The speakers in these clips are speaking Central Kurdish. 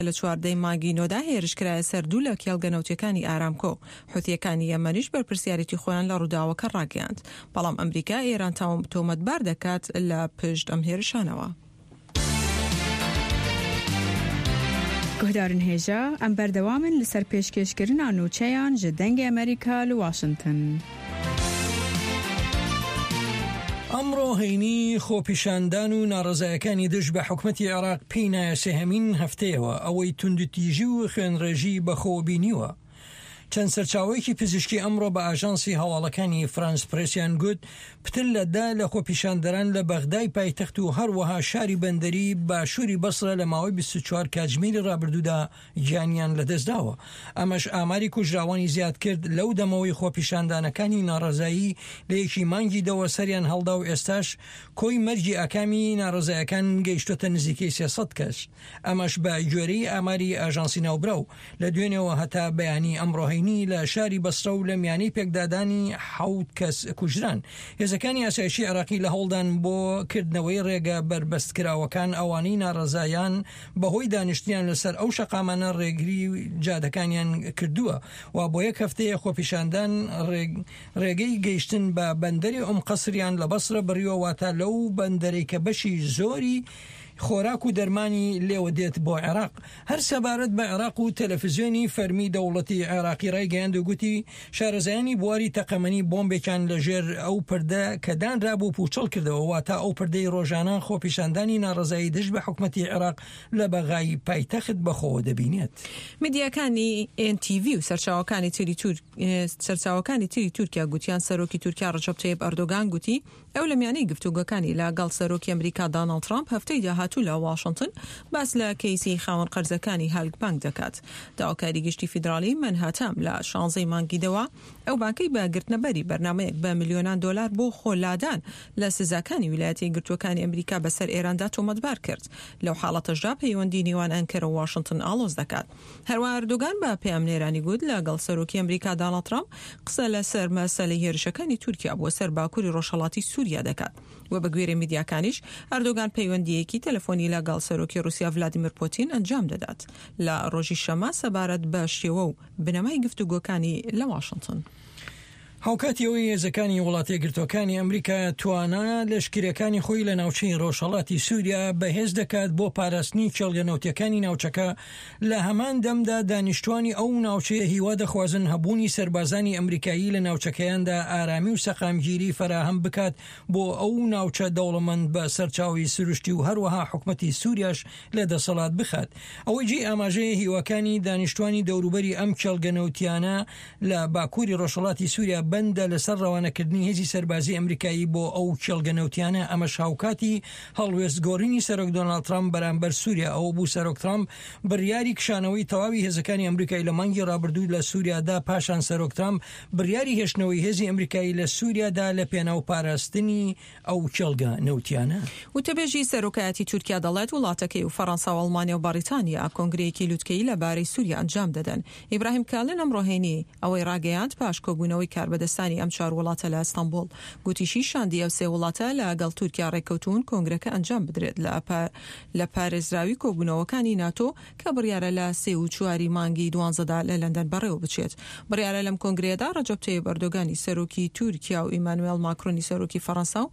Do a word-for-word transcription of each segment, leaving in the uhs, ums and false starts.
لە چواردەی مانگی نۆدا هێرشکرایە سەردوو لە کێڵگەنەوتیەکانی ئارامکۆ. حوتیەکانی یەمەنیش بەرپرسیارەتی خۆیان لە ڕووداوەکە ڕاگەیاند. بەڵام ئەمریکا ئێران تۆمەتبار دەکات لە پشت ئەم هێرشانەوە. گهدارن هێژە ئەم بەردەوامن لەسەر پێشکەشکردنا نوچەیان ji dengê ئەمریکا لە واشنگتن. ئەمڕۆ هەینی خۆپیشاندان و ناڕەزایەکانی دژ بە حکومەتی عێراق پێی نایە سێهەمین هەفتەیەوە ئەوەی توندوتیژی و خوێنڕێژی بەخۆبینیوە. چەند سەرچاوەیەکی پزیشکی ئەمڕۆ بە ئاژانسی هەواڵەکانی فرانس پرێسیان گوت پتر لەدا لە خۆپیشاندەران لە بەغدای پایتەخت و هەروەها شاری بەندەری باشووری بەسرە لە ماوەی بیست و چوار کاتژمێری ڕابردوودا گیانیان لەدەستداوە. ئەمەش ئاماری کوژراوانی زیاد کرد لەو دەمەوەی خۆپیشاندانەکانی ناڕەزایی لە یەکی مانگی دەوە سەریان هەڵدا و ئێستاش کۆی مەرجی ئاکامی ناڕەزایەکان گەیشتۆتە نزیکەی سێسەد کەس. ئەمەش بە گوێرەی ئاماری ئاژانسی ناوبراو لە دوێنێەوە هەتا بەیانی ئەمڕۆ لە شاری بەسرە و لە میانەی پێکدادانی حەوت کەس کوژران. هێزەکانی ئاسایشی عێراقی لە هەوڵدان بۆ کردنەوەی ڕێگە بربەستکراوەکان ئەوانەی ناڕەزایان بەهۆی دانیشتیان لەسەر ئەو شەقامانە ڕێگری جادەکانیان کردووە و بۆ یەک هەفتەیە خۆپیشاندان ڕێگەی گەیشتن بە بەندەری ئەم قەسریان لە بەسرە بڕیەوەواتە لەو بەندەرەی کە بەشی زۆری خۆراک و دەرمانی لێوە دێت بۆ عێراق. هەر سەبارەت بە عێراق و تەلەڤیزیۆنی فەرمی دەوڵەتی عێراقی ڕایگەیاند و گوتی شارەزایانی بواری تەقەمەنی بۆمبێکیان لەژێر ئەو پردە کە دانرا بوو پوچەڵ کردەوە واتە ئەو پردەی ڕۆژانە خۆپیشاندانی ناڕەزایی دژ بە حکومەتی عێراق لە بەغای پایتەخت بەخۆوە دەبینێت. میدیاکانی ئێن تی ڤی و سەرچاوەکانی تری تور سەرچاوەکانی تری تورکیا گوتیان سەرۆکی تورکیا ڕەجەب تەیب ئەردۆغان گوتی ئەو لە میانەی گفتوگۆکانی لەگەڵ سەرۆکی ئەمریکا دۆناڵد ترامپ هەفتەی داهاتوو لە واشنگتن باس لە کەیسی خاوەن قەرزەکانی هەلک بانک دەکات. داواکاری گشتی فیدرالی منهاتام لە شانزەی مانگیدەوە ئەو بانکەی بە گرتنەبەری بەرنامەیەک بە میلیۆنان دۆلار بۆ خۆلادان لە سزاکانی ویلایەتی گرتوەکانی ئەمریکا بەسەر ئێراندا تۆمەتبار کرد. لەو حاڵەتەشدا پەیوەندی نێوان ئەنکەرە و واشنگتن ئاڵۆز دەکات. هەروە ئەردۆغان بە پەیامنێرانی گوت لەگەڵ سەرۆکی ئەمریکا دۆناڵد ترامپ قسە لەسەر مەسەلەی هێرشەکانی تورکیا بۆ سەر باکووری ڕۆژهەڵاتی سووریا دەکات. و بە گوێرەی میدیاکانیش ئەردۆغان پەیوەندیەکی تەلەفۆنی لەگەڵ سەرۆکی رووسیا ڤلادیمیر پوتین ئەنجام دەدات لە ڕۆژی شەمە سەبارەت بە شێوە و بنەمای گفتوگۆکانی لە واشنگتن. هاوکاتیەوەی هێزەکانی وڵاتە گرتوەکانی ئەمریکا توانە لەشکرەکانی خۆی لە ناوچەی ڕۆژهەڵاتی سووریا بەهێز دەکات بۆ پاراستنی کێڵگەنەوتیەکانی ناوچەکە. لە هەمان دەمدا دانیشتوانی ئەو ناوچەیە هیوا دەخوازن هەبوونی سەربازانی ئەمریکایی لە ناوچەکەیاندا ئارامی و سەقامگیری فراهەم بکات بۆ ئەو ناوچە دەوڵەمەند بە سەرچاوی سروشتی و هەروەها حکومەتی سووریاش لە دەسەڵات بخات. ئەوەی جێ ئاماژەیە هیواکانی دانیشتوانی دەوروبەری ئەم کێڵگەنەوتیانە لە باکووری ڕۆژهەڵاتی سووریا بەندە لەسەر ڕەوانەکردنی هێزی سەربازی ئەمریکایی بۆ ئەو کێڵگەنەوتیانە. ئەمە شاوکاتی هەڵوێستگۆڕینی سەرۆک دۆناڵد ترامپ بەرامبەر سووریا ئەوە بوو سەرۆک ترامپ بڕیاری کشانەوەی تەواوی هێزەکانی ئەمریکای لە مانگی ڕابردوو لە سووریادا پاشان سەرۆک ترامپ بڕیاری هێشتنەوەی هێزی ئەمریکایی لە سووریادا لە پێناو پاراستنی ئەو کێڵگەنەوتیانە. وتەبێژی سەرۆکایەتی تورکیا دەڵێت وڵاتەکەی و فەڕەنسا و ئەڵمانیا و بەریتانیا کۆنگرەیەکی لوتکەیی لەبارەی سووریا ئەنجام دەدەن. ئیبراهیم کالن ئەمڕۆ هێنی ئەوەی ڕاگەیاند پاش کۆبوونەوەی کاربەدەستانی ئەم چوار وڵاتە لە ئەستەمبول. گوتیشی شاندی ئەو سێ وڵاتە لەگەڵ تورکیا ڕێکەوتون کۆنگرەکە ئەنجام بدرێت لە پارێزراوی کۆبوونەوەکانی ناتۆ کە بڕیارە لە سێ و چواری مانگی دوانزەدا لە لەندەن بەڕێوە بچێت. بڕیارە لەم کۆنگرەیەدا ڕەجەب تەیب ئەردۆغانی سەرۆکی تورکیا و ئیمانوئێل ماکرۆنی سەرۆکی فەڕەنسا و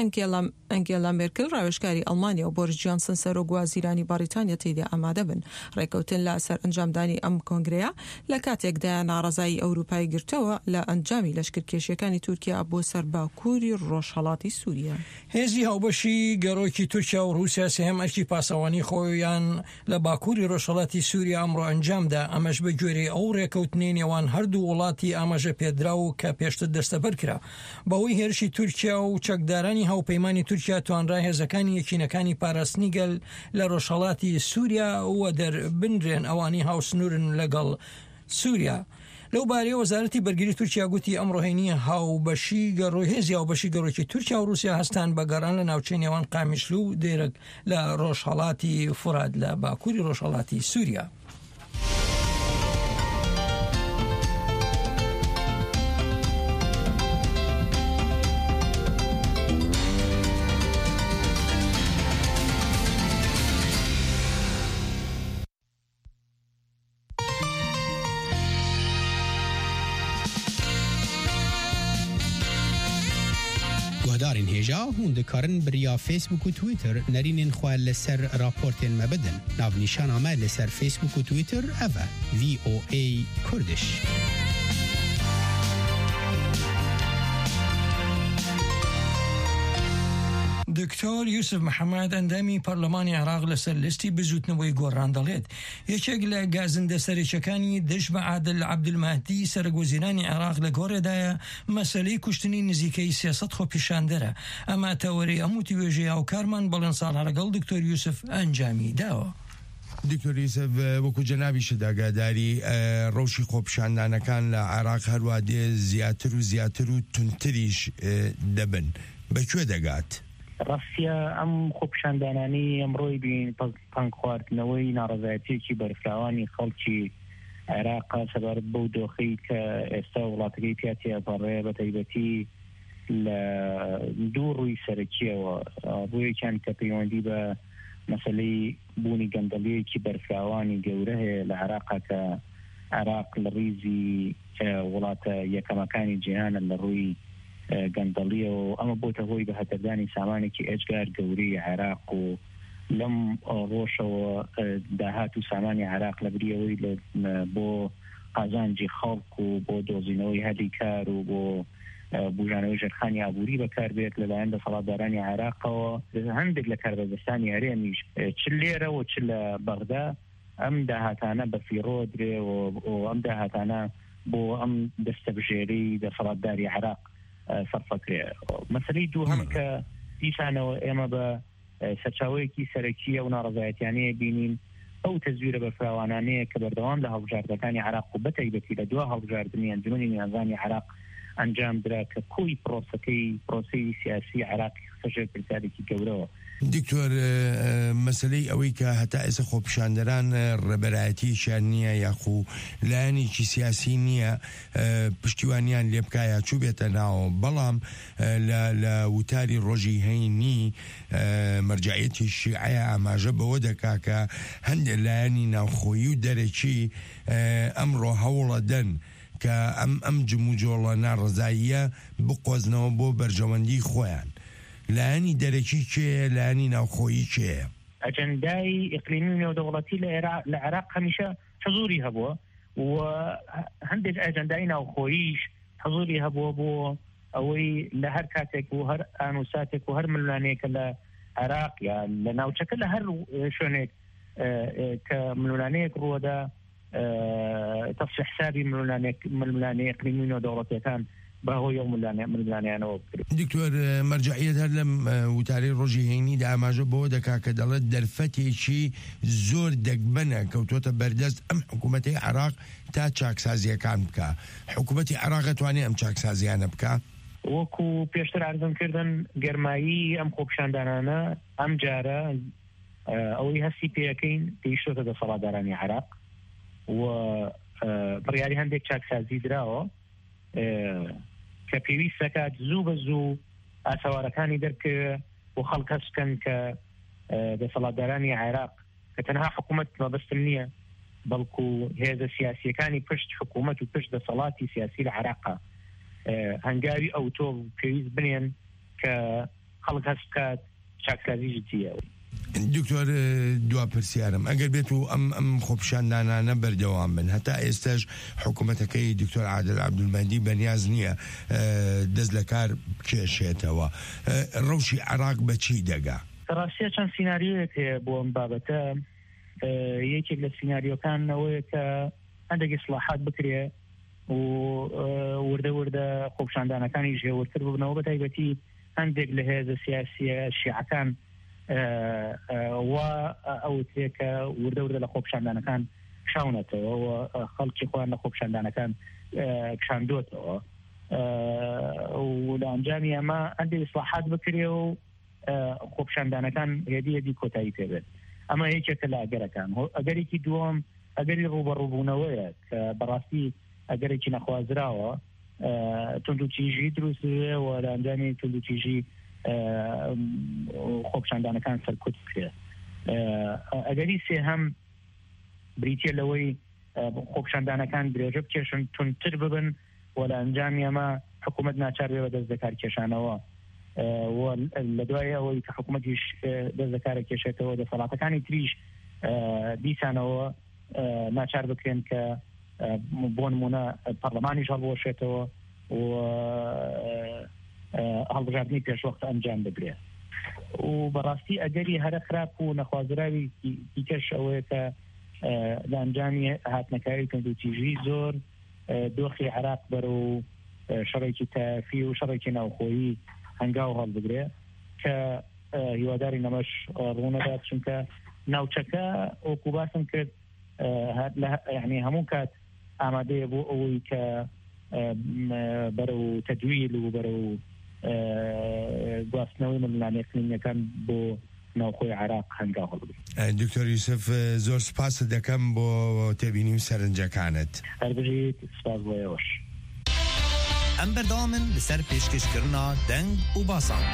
ئەنگێلا مێرکل ڕاوێژکاری ئەڵمانیا و بۆریس جۆنسن سەرۆک وەزیرانی بەریتانیا تێدا ئامادە بن. ڕێکەوتن لە سەر ئەنجامدانی ئەم کۆنگرەیە لە کاتێکدا ناڕەزایی ئەوروپای گرتەوە لە ئەنجامی لەشکرکێشیەکانی تورکیا بۆ سەر باکووری ڕۆژهەڵاتی سووریا. هێزی هاوبەشی گەڕۆکی تورکیا و رووسیا سێهەم ئەرکی پاسەوانی خۆیان لە باکووری ڕۆژهەڵاتی سووریا ئەمڕۆ ئەنجامدا. ئەمەش بە گوێرەی ئەو ڕێکەوتنەی نێوان هەردوو وڵاتی ئاماژە پێدرا و کە پێشتر دەستەبەر کرا. بەهۆی هێرشی تورکیا و چەکدارانی هاوپەیمانی تورکیا توانرا هێزەکانی یەکینەکانی پاراستنی گەل لە ڕۆژهەڵاتی سووریا وە دەربنرێن ئەوانی هاوسنورن لەگەڵ سووریا. لەو بارەیە وەزارەتی بەرگری تورکیا گوتی ئەمڕۆ هێنی هاوبەشی گەڕۆی هێزی هاوبەشی گەڕۆکی تورکیا و رووسیا هەستان بە گەڕان لە ناوچەی نێوان قامیشلو و دێرەک لە ڕۆژهەڵاتی فورات لە باکووری ڕۆژهەڵاتی سووریا. هەژارین هێژا هون دەکارن بریا فیسبوک و تویتر نەرینên xwe li ser raportên me bidin. Navnîşana me li ser Facebook û Twitter ev e V O A Kurdish. دکتۆر یوسف محەممەد ئەندامی پەرلەمانی عێراق لەسەر لیستی بزوتنەوەی گۆڕان دەڵێت یەکێک لە گازندە سەرچەکانی دژ بە عادل عەبدولمەهدی سەرۆکوەزیرانی عێراق لە گۆڕێدایە مەسەلەی کوشتنی نزیکەی سێسەد خۆپیشاندەرە. ئەمە تەوەرەی ئەم وتیوێژەیە و کارمان بەڵێن ساڵ لەگەڵ دکتۆر یوسف ئەنجامی داوە. دکتۆر یوسف وەکو جەنابیشە داگاداری ڕەوشی خۆپیشاندانەکان لە عێراق هەروە دێ زیاتر و زیاتر و تونتریش دەبن بەکوێ دەگات؟ ڕاستیە ئەم خۆپیشاندانانی ئەمڕۆی بین پانگ خواردنەوەی ناڕەزایەتێکی بەرفراوانی خەڵکی عێراق سەبارەت بەو دۆخەی کە ئێستا وڵاتەکەی پیاتی ئەپەڕێ بە تایبەتی لە دوو ڕووی سەرەکیەوە ڕوویەکیان کە پەیوەندی بە مەسەلەی بوونی گەندەڵیەکی بەرفراوانی گەورە هەیە لە عێراقا کە عێراق لە ڕیزی وڵاتە یەکەمەکانی جیهانە لە ڕووی گەندەڵیە و ئەمە بۆتە هۆی بە هەتەدانی سامانێکی ئێجگار گەورەی عێراق و لەم ڕۆژەوە داهات و سامانی عێراق لە بریەوەی بۆ قازانجی خەڵک و بۆ دۆزینەوەی هەلی کار و بۆ بژانەوەی ژێرخانی ئابووری بەکاربێت لەلایەن دەسەڵاتدارانی عێراقەوە هەندێک لە کاربەدەستانی هەرێمیش چ لێرە و چ لە بەغدا ئەم داهاتانە بە فیڕۆ درێ و ئەم داهاتانە بۆ ئەم دەستەبژێری دەسەڵاتداری عێراق سەرفەکرێ. مەسەلەی دوو هەم کە دیسانەوە ئێمە بە سەرچاوەیەکی سەرەکیە و ناڕەزایەتیانەیە بینین ئەو تەزویرە بەرفراوانانەیە کە بەردەوام لە هەڵبژاردنەکانی عێراق و بەتایبەتی لە دوا هەڵبژاردننی ئەنجومەنی نیازانی عێراق ئەنجام درا کە کۆی پرۆسەکەی پرۆسەی سیاسی عێراقی خەژێ پرسیارێکی گەورەوە. دکتۆر مەسلەی ئەوەی کە هەتا ئێستا خۆپیشاندەران ڕێبەرایەتیشیان نییە یاخو لایەنێکی سیاسی نییە پشتیوانیان لێ بکایە چوو بێتە ناوە بەڵام لە وتاری ڕۆژی هەینی مەرجعیەتی شیعەیە ئاماژە بەوە دەکا کە هەندێک لایەنی ناوخۆیی و دەرەکی ئەمڕۆ هەوڵە دەن کە ئەم ئەم جموجۆڵە ناڕزاییە بقۆزنەوە بۆ بەرژەوەندی خۆیان. لایەنی دەرەکی کێ لایەنی ناوخۆیی کێ؟ ئەجەندای ئیقلیمی نێودەوڵەتی لە عێراق هەمیشە حزوری هەبووە و هەندێک ئەجەندای ناوخۆییش حزوری هەبووە بۆ ئەوەی لە هەر کاتێک و هەر ئانوساتێک و هەر ملوانەیەکە لە عێراق یا لە ناوچەکە لە هەر شوێنێک کە ملوانەیەک ڕووەدا تەفسیح حسابی ملوانەی ئیقلیمی نێودەوڵەتیەکان باهۆی ئەو ملوانیانەوە بکرێت. دکتۆر مەرجعیەت هەر لەم وتارەی ڕۆژی هەینیدا ئاماژە بەوە دەکا کە دەڵێت دەرفەتێکی زۆر دەگبەنە کەوتۆتە بەردەست ئەم حکوومەتی عێراق تا چاکسازیەکان بکە. حکوومەتی عێراق دەتوانێت ئەم چاکسازیانە بکە؟ وەکو پێشتر عەرزم کردن گەرمایی ئەم خۆپیشاندانانە ئەم جارە ئەوەی هەستی پێەکەین پێیشتۆتە دەسەڵاتدارانی عێراق و بڕیاری هەندێک چاکسازی دراوە کە پێویست دەکات زوو بە زوو ئاسەوارەکانی دەرکەوێ و خەڵک هەست بکەن کە دەسەڵاتدارانی عێراق کە تەنها حکوومەت مەبەستم نییە بەڵکو هێزە سیاسیەکانی پشت حکوومەت و پشت دەسەڵاتی سیاسی لە عێراقا هەنگاوی ئەو تۆ پێویست بنێن کە خەڵک هەست بکات چاکسازی جدیە. دکتۆر دوا پرسیارم ئەگەر بێت و ئەم ئەم خۆپیشاندانانە بەردەوام بن هەتا ئێستاش حکوومەتەکەی دکتۆر عادل عەبدولمەهدی بەنیاز نییە دەست لە کار بکێشێتەوە. ڕەوشی عێراق بە چی دەگا؟ ڕاستیە چەند سیناریۆیەک هەیە بۆ ئەم بابەتە. یەکێک لە سیناریۆکانەوەیە کە هەندێک ئیسلاحات بکرێ و وردە وردە خۆپیشاندانەکانی ژێوەرتر ببنەوە بە تایبەتی هەندێک لە هێزە سیاسیە شیعەکان و ئەو تێکە وردە وردە لە خۆپیشاندانەکان کشاونەتەوە و خەڵکی خۆیان لە خۆپیشاندانەکان کشاندۆتەوە و لە ئەنجامی ئەمە هەندێک ئیسلاحات بکرێ و خۆپیشاندانەکان هێدی هێدی کۆتایی پێبێت. ئەمە یەکێکە لە ئەگەرەکان. ئەگەرێکی دووەم ئەگەری ڕوبەڕووبوونەوەیە کە بەڕاستی ئەگەرێکی نەخوازراوە توندوتیژی دروستێ و لە ئەنجامی توندوتیژی خۆپیشاندانەکان سەرکوت بکرێت. ئەگەری سێ هەم بریتە لەوەی خۆپیشاندانەکان درێژە بکێشن تونتر ببن و لە ئەنجامی ئەمە حکوومەت ناچار بێ بە دەست دەکار کێشانەوە لە دوای ئەوەی کە حکوومەتیش دەست لەکارە کێشێتەوە دەسەڵاتەکانی تریش دیسانەوە ناچار بکرێن کە بۆ نمونە پەرلەمانیش هەڵبۆشێتەوە و هەڵبژاردننی پێشوەخت ئەنجام بدرێت و بەڕاستی ئەگەری هەرە خراپ و نەخوازراوی دیکەش ئەوەیە کە لە ئەنجامی هاتنەکاری کەندوتیژی زۆر دۆخی عراق بەرە و شەڕێکی تافی و شەڕێکی ناوخۆیی هەنگاو هەڵبگرێ کە هیواداری نەمەش ڕوونەدات چونکە ناوچەکە وەکو باسم کرد یعنی هەموو کات ئامادەیە بۆ ئەوەی کە بەرە و تەدویل و بەرە و گواستنەوەی مەلانێکنینەکان بۆ ناوخۆی عراق هەنگاو هەڵبگرێت. دکتۆر یوسف زۆر سپاس دەکەم بۆ تێبینی و سەرنجەکانت. هەربژیت سپاس بۆ ئێوەش. ئەم بەردەوامن لەسەر پێشکەشکردنا دەنگ و باسان.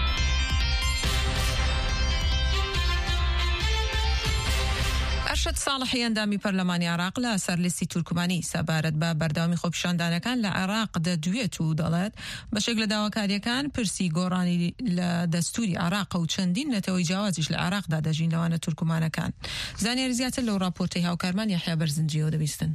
ئەرشەد ساڵحی ئەندامی پەرلەمانی عراق لە سەرلیستی تورکمانی سەبارەت بە بەردەوامی خۆپیشاندانەکان لە عراق دەدوێت و دەڵێت بەشێک لە داواکاریەکان پرسی گۆڕانی لە دەستوری عراق و چەندین نەتەوەی جیاوازیش لە عراقدا دەژین لەوانە تورکمانەکان. زانیاری زیاتر لەو راپۆرتەی هاوکارمان یحیا بەرزنجیەوە دەبیستن.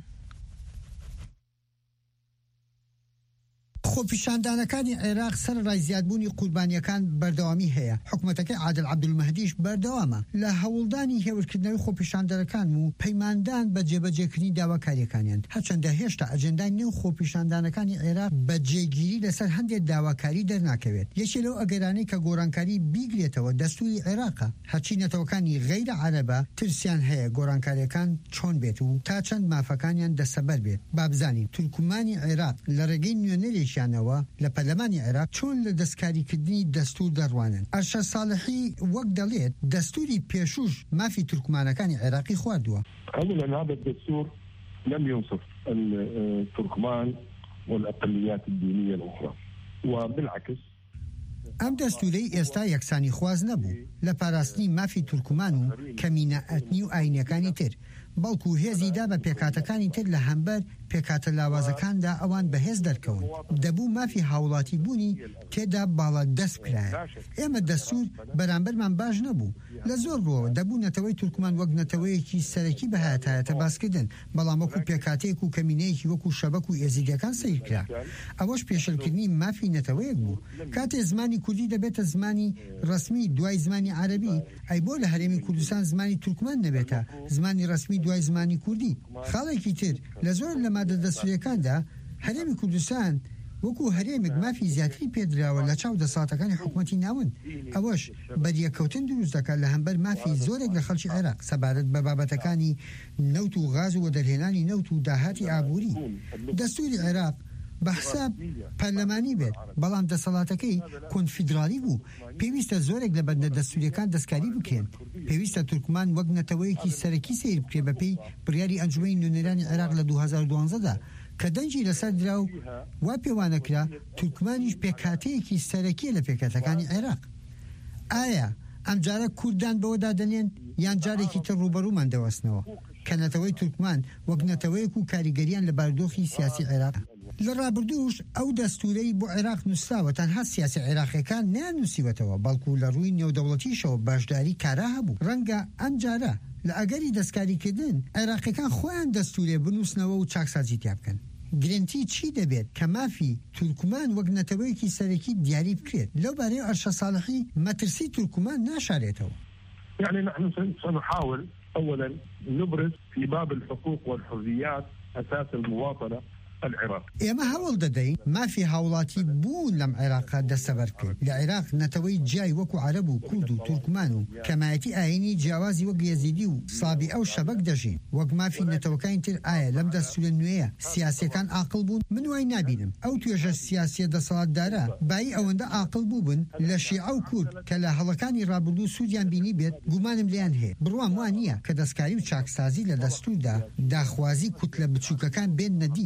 خۆپیشاندانەکانی عێراق سەر ڕایزیادبوونی قوربانیەکان بەردەوامی هەیە. حکوومەتەکەی عادل عەبدولمەهدیش بەردەوامە لە هەوڵدانی هێورکردنەوەی خۆپیشاندانەکان و پەیماندان بە جێبەجێکردنی داواکاریەکانیان، هەرچەندە هێشتا ئەجەندای نێو خۆپیشاندانەکانی عێراق بە جێگیری لەسەر هەندێک داواکاری دەرناکەوێت. یەکێ لەو ئەگەرانەی کە گۆڕانکاری بیگرێتەوە دەستوری عێراقە. هەرچی نەتەوەکانی غەیرە عەرەبە ترسیان هەیە گۆڕانکاریەکان چۆن بێت و تا چەند مافەکانیان دەسەبەر بێت. بابزانین تورکمانی عێراق لە ڕێگەی نوێنەرێکی لە پەرلەمانی عێراق چۆن لە دەستکاریکردنی دەستور دەڕوانن. ئەرشەد ساڵحی وەک دەڵێت دەستوری پێشوش مافی تورکمانەکانی عێراقی خواردووە. أولا هذا الدستور لم ينصف التركمان والأقليات الدينية الأخرى وبالعكس ئەم دەستورەی ئێستا یەکسانی خواز نەبوو لە پاراستنی مافی تورکمان و کەمینە ئەتنی و ئاینەکانی تر، بەڵکو هێزیدا بە پێکاتەکانی تر لە هەمبەر پێکاتە لاوازەکاندا ئەوان بەهێز دەرکەون. دەبوو مافی هاوڵاتی بوونی تێدا باڵا دەست کرایە. ئێمە دەستور بەرامبەرمان باش نەبوو. لە زۆر ڕۆوە دەبوو نەتەوەی تورکمان وەک نەتەوەیەکی سەرەکی بەهاتایەتە باسکردن، بەڵام وەکو پێکاتەیەک و کەمینەیەکی وەکو شەبەک و ئێزیگەکان سیرکرا. ئەوەش پێشەلکردنی مافی نەتەوەیەک بوو. کاتێ زمانی کوردی دەبێتە زمانی ڕسمی دوای زمانی عەرەبی، ئەی بۆ لە هەرێمی کوردستان زمانی تورکمان نەبێتە زمانی ڕسمی دوای زمانی کوردی. خاڵێکی تر لە زۆر لە مادە دەستوریەکاندا هەرێمی کوردستان وەکو هەرێمێک مافی زیاتری پێدراوە لە چاو دەساتەکانی حکوومەتی ناون. ئەوەش بەریەکەوتن دروست دەکات لە هەمبەر مافی زۆرێک لە خەڵکی عێراق سەبارەت بە بابەتەکانی نەوت و غاز و وەدەرهێنانی نەوت و داهاتی ئابووری. دەستوری عێراق بە حساب پەرلەمانی بێت، بەڵام دەسەڵاتەکەی کۆنفیدرالی بوو. پێویستە زۆرێک لە بەندە دەستوریەکان دەستکاری بکەن. پێویستە تورکمان وەک نەتەوەیەکی سەرەکی سیر بکرێ بەپێی بڕیاری ئەنجومەی نوێنەرانی عێراق لە دوو هەزار و دوانزەدا کە دەنجی لەسەر درا و وا پێوانەکرا تورکمانیش پێکاتەیەکی سەرەکیە لە پێکاتەکانی عێراق. ئایا ئەم جارە کوردان بەوەدا دەنێن یان جارێکی تر ڕوبەڕوومان دەوەستنەوە کە نەتەوەی تورکمان وەک نەتەوەیەک و کاریگەریان لە بارودۆخی سیاسی عێراق؟ لە ڕابردووش ئەو دەستورەی بۆ عێراق نووسراوە تەنها سیاسی عێراقیەکان نانووسیوەتەوە، بەڵکو لە ڕووی نێودەوڵەتیشەوە باشداری کارا هەبوو. ڕەنگە ئەم جارە لە ئەگەری دەستکاریکردن عێراقیەکان خۆیان دەستورێ بنووسنەوە و چاکسازی تیا بکەن. گرنتی چی دەبێت کە مافی تورکمان وەک نەتەوەیەکی سەرەکی دیاری بکرێت؟ لەو بارەی ئەرشەد ساڵحی مەترسی تورکمان ناشارێتەوە. يعني نحن سنحاول أولا نبرز في باب الحقوق والحريات أساس المواطنة العراق. ئێمە هەوڵ دەدەین مافی هاوڵاتی بوون لەم عێراقا دەسەبەر بکەین. لە عێراق نەتەوەی جای وەکو عەرەب و کورد و تورکمان و کەمایەتی ئاینی جیاوازی وەک یەزیدی و سابی ئەو شەبەک دەژین. وەک مافی نەتەوەکانی تر ئایا لەم دەستورە نوێیە سیاسیەکان عاقڵ بوون؟ من وای نابینم. ئەو توێژە سیاسیە دەسەڵاتدارە بای ئەوەندە عاقڵ بووبن لە شیعە و کورد کە لە هەڵەکانی ڕابردوو سوودیان بینی بێت گومانم لێیان هەیە. بڕوام وان نییە کە دەستکاری و چاکسازی لە دەستوردا داخوازی کوتلە بچووکەکان بێن نەدی، بەڵکو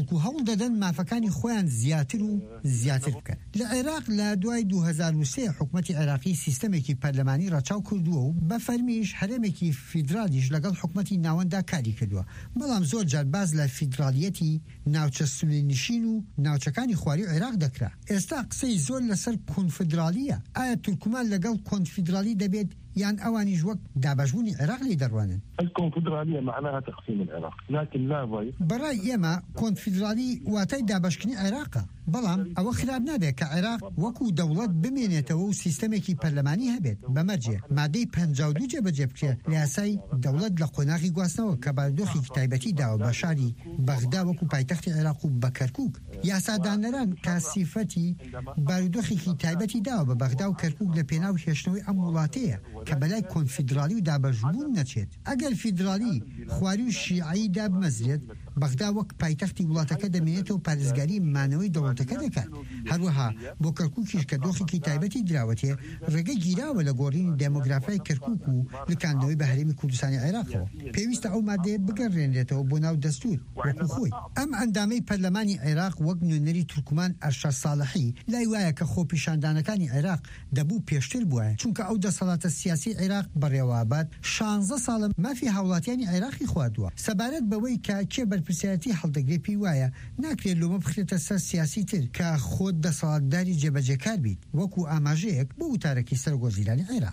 بەڵکو هەوڵ دەدەن مافەکانی خۆیان زیاتر و زیاتر بکەن. لە عێراق لە دوای دوو هەزار و سێ حکوومەتی عێراقی سیستەمێکی پەرلەمانی ڕاچاو کردووە و بە فەرمیش هەرێمێکی فیدرالیش لەگەڵ حکوومەتی ناوەندا کاری کردووە. بەڵام زۆر جار باز لە فیدرالیەتی ناوچە سولێنشین و ناوچەکانی خواری عێراق دەکرا. ئێستا قسەی زۆر لەسەر کۆنفدرالیە. ئایا تورکمان لەگەڵ کۆنفدرالی دەبێت یان ئەوانیش وەک دابەشبوونی عێراق لی دەڕوانن؟ الكونفدرالية معناها تقسيم العراق، لكن لا ضير. بەڕای ئێمە کۆنفدرالی واتای دابەشکردنی عێراقە. بەڵام ئەوە خراپ نابێت کە عێراق وەکو دەوڵەت بمێنێتەوە و سیستەمێکی پەرلەمانی هەبێت. بەمەرجێ مادەی پەنجا و دوو جێبەجێ بکرێت لە یاسای دەوڵەت لە قۆناغی گواستنەوە کە بارودۆخێکی تایبەتی داوە بە شاری بەغدا وەکو پایتەختی عێراق و بە کەرکووک. یاسادانەران کە سیفەتی بارودۆخێکی تایبەتی داوە بە بەغدا و کەرکووک لە پێناو هێشتنەوەی ئەم وڵاتەیە کە بەلای کۆنفدرالی و دابەشبوون نەچێت. ئەگەر فیدرالی خواری و شیعایی دابمەزرێت، بەغدا وەک پایتەختی وڵاتەکە دەمێنێتەوە پارێزگاری مانەوەی دەوڵەتەکە دەکات. هەروەها بۆ کەرکووکیش کە دۆخێکی تایبەتی دراوەتێ ڕێگە گیراوە لە گۆڕینی دێمۆگرافای کەرکووک و لکاندنەوەی بە هەرێمی کوردستانی عێراقەوە. پێویستە ئەو مادەیە بگەڕێنرێتەوە بۆ ناو دەستور وەکو خۆی. ئەم ئەندامەی پەرلەمانی عێراق وەک نوێنەری تورکمان ئەرشاد ساڵحی لای وایە کە خۆپیشاندانەکانی عێراق دەبوو پێشتر بووە، چونکە ئەو دەسەڵاتە سیاسی عێراق بەڕێوەبات شانزە ساڵە مافی هاوڵاتیانی عێراقی خواردووە. سەبارەت بەوەی کە کێ بەرپرسیارەتی هەڵدەگرێت پێی وایە ناکرێت لۆمە بخرێتە سەر سیاسی تر کە خۆت دەسەڵاتداری جێبەجێکار بیت وەکو ئاماژەیەک بۆ وتارەکی سەرگۆزیرانی عێراق.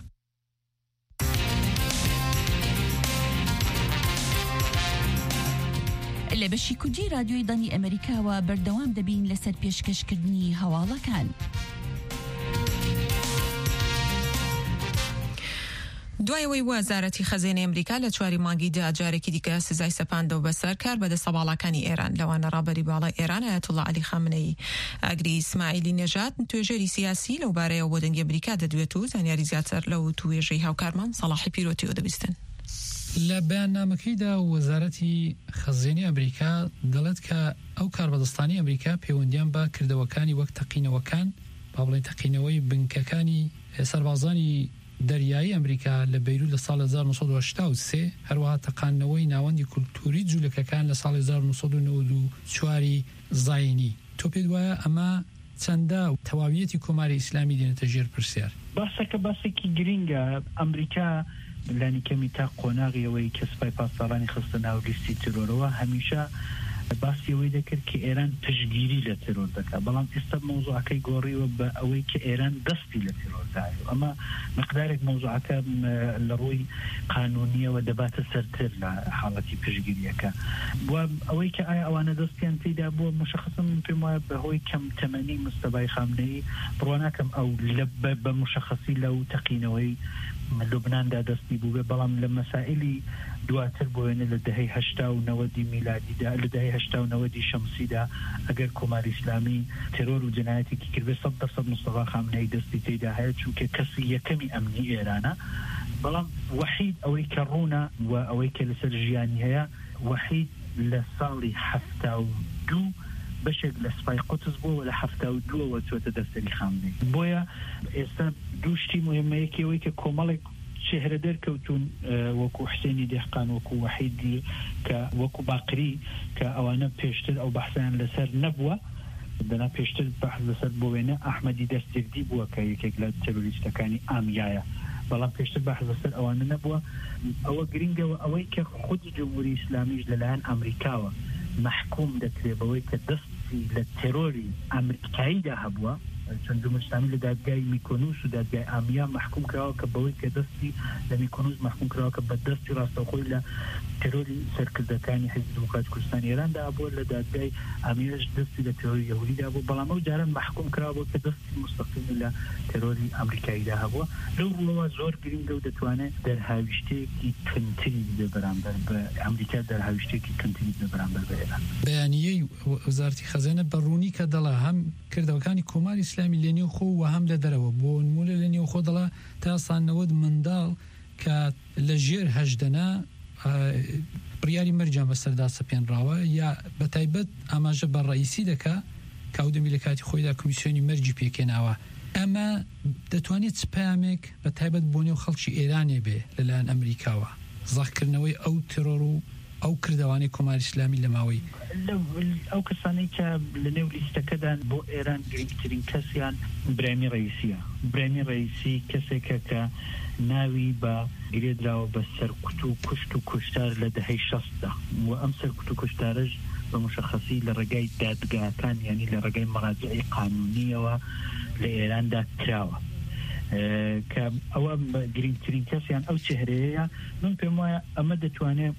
لە بەشی کوردی رادیۆی دانی ئەمریکاوە بەردەوام دەبین لەسەر پێشکەشکردنی هەواڵەکان. دوایەوەی وەزارەتی خەزینەی ئەمریکا لە چواری مانگیدا جارێکی دیکە سزای سەپاندەوە بەسەر کار بە دەسەڵاتەکانی ئێران لەوانە ڕابەری باڵای ئێران ئایەتوڵا عەلی خامنەیی. ئاگری ئیسماعیلی نێژاد توێژەری سیاسی لەو بارەیەوە بۆ دەنگی ئەمریکا دەدوێت و زانیاری زیاتر لەو توێژەی هاوکارمان سەڵاحی پیرۆتیەوە دەبیستن. لە بەیاننامەکەیدا وەزارەتی خەزینەی ئەمریکا دەڵێت کە ئەو کاربەدەستانی ئەمریکا پەیوەندیان بە کردەوەکانی وەک تەقینەوەکان با بڵێن تەقینەوەی بنکەکانی سەربازانی دەریایی ئەمریکا لە بەیروت لە ساڵ هەزار و نۆ سەد و هەشتا و سێ هەروەها تەقانەوەی ناوەندی کولتوری جوولەکەکان لە ساڵ هەزار و نۆ سەد و نەوەد و چواری زاینی. تۆ پێت وایە ئەمە چەندە تەواویەتی کۆماری ئیسلامی دێنێتە ژێر پرسیار؟ باسەکە باسێکی گرینگە. ئەمریکا لانی کەمی تا قۆناغیەوەی کە سوپای پاسدارانی خستە ناو لیستی ترۆرەوە هەمیشە باسی ئەوەی دەکرد کە ئێران پشتگیری لە ترۆر دەکات، بەڵام ئێستا مۆزوعەکەی گۆڕیوە بە ئەوەی کە ئێران دەستی لە ترۆردایە. ئەمە مقدارێک مۆزوعەکە لە ڕووی قانونیەوە دەباتە سەرتر لە حاڵەتی پشتگیریەکە. ئەوەی کە ئایا ئەوانە دەستیان تێدا بووە مشخصم پێم وایە بەهۆی کەم تەمەنی مستەفای خامنەیی بڕوا ناکەم ئەو بە مشخصی لەو تەقینەوەی لوبناندا دەستی بوو، بەڵام لە مەسائلی دواتر بۆێنە لە دەهەی هەشتا و نەوەدی میلادیدا لە دەهەی هەشتا و نەوەدی شەمسیدا ئەگەر کۆماری ئیسلامی تێرۆر و جنایەتێکی کردبێ سەد دەسەد مستەفا خامنەی دەستی تێدا هەیە، چونکە کەسی یەکەمی ئەمنی ئێرانە. بەڵام وحید ئەوەی کە ڕوونە و ئەوەی کە لەسەر ژیانی هەیە، وحید لە ساڵی هەفتا و دوو بەشێک لە سوپای قوتس بووە لە هەفتا و دووەوە چۆتە دەستەری خامنەی. بۆیە ئێستا دووشتی مهمەیەکەوەی کە کۆمەڵێک شهرە دەرکەوتون وەکو حسێنی دێحقان وەکو وحیدی کە وەکو باقری کە ئەوانە پێشتر ئەو بەحسیان لەسەر نەبووە، دەنا پێشتر بەحث لەسەر بۆوێنە ئەحمەدی دەستێکدی بووە کە یەکێک لە تێروریستەکانی ئامیایە، بەڵام پێشتر بەحث لەسەر ئەوانە نەبووە. ئەوە گرنگەوە ئەوەی کە خودی جمهوری ئیسلامیش لەلایەن ئەمریکاوە محکوم دەکرێت بەوەی کە دەستی لە تێرۆری ئەمریکاییدا هەبووە، چون جمهوری ئیسلامی لە دادگای میکۆنوس و دادگای ئامیا محکوم کراوە کە بەوەی کە دەستی لە میکۆنوس محکوم کراوە کە بە دەستی ڕاستەوخۆی لە تێرۆری سەرکردەکانی حیزب دموکراتی کوردستانی ئێراندا بووە، لە دادگای ئامیاش دەستی لە تێرۆری یەهودیدا بوو، بەڵام ئەو جاران محکوم کراوە کە دەستی مستەقیمی لە تێرۆری ئەمریکاییدا هەبووە. لەو ڕووەوە زۆر گرنگە و دەتوانێت دەرهاویشتەیەکی تونتری بدە بەرامبەر بە ئەمریکا، دەرهاویشتێکی تونتری بدە بەرامبەر بە ئێران. بەیانیەی وەزارەتی خەزانە بەڕوونی کە دەڵا هەم کردەوەکانی کۆماری ئیسلامی لە نێو خۆ و هەم لە دەرەوە بۆ نمونە لە نێو خۆ دەڵا تا سانەوەد منداڵ کە لە ژێر هەژدەنا بڕیاری مەرجان بەسەردا سەپێنراوە یا بە تایبەت ئاماژە بە ڕئیسی دەکا کاودەمی لە کاتی خۆیدا کمیسیۆنی مەرجی پێکێناوە. ئەمە دەتوانێت سپامێک بە تایبەت بۆ نێو خەڵکی ئێرانێ بێ لەلایەن ئەمریکاوە، زاخکردنەوەی ئەو ترۆر و ئەو کردوانی کۆماری ئیسلامی لە ماوەی ئەو کەسانەی کە لە نێو لیستەکەدان بۆ ئێران گرنگترین کەسیان برامی ڕئیسیە برامی ڕئیسی کەسێکە کە ناوی بە گرێدراوە بە سەرکوت و کوشت و کوشتار لە دەهەی شەستدا و ئەم سەرکوت و کوشتارش بە مشەخەسی لە ڕێگای دادگاکان یعنی لە ڕێگای مەراجعی قانونیەوە لە ئێراندا کراوە کە ئەوە گرنگترین کەسیان ئەو چهرەیە من پێم وایە ئەمە دەتوانێت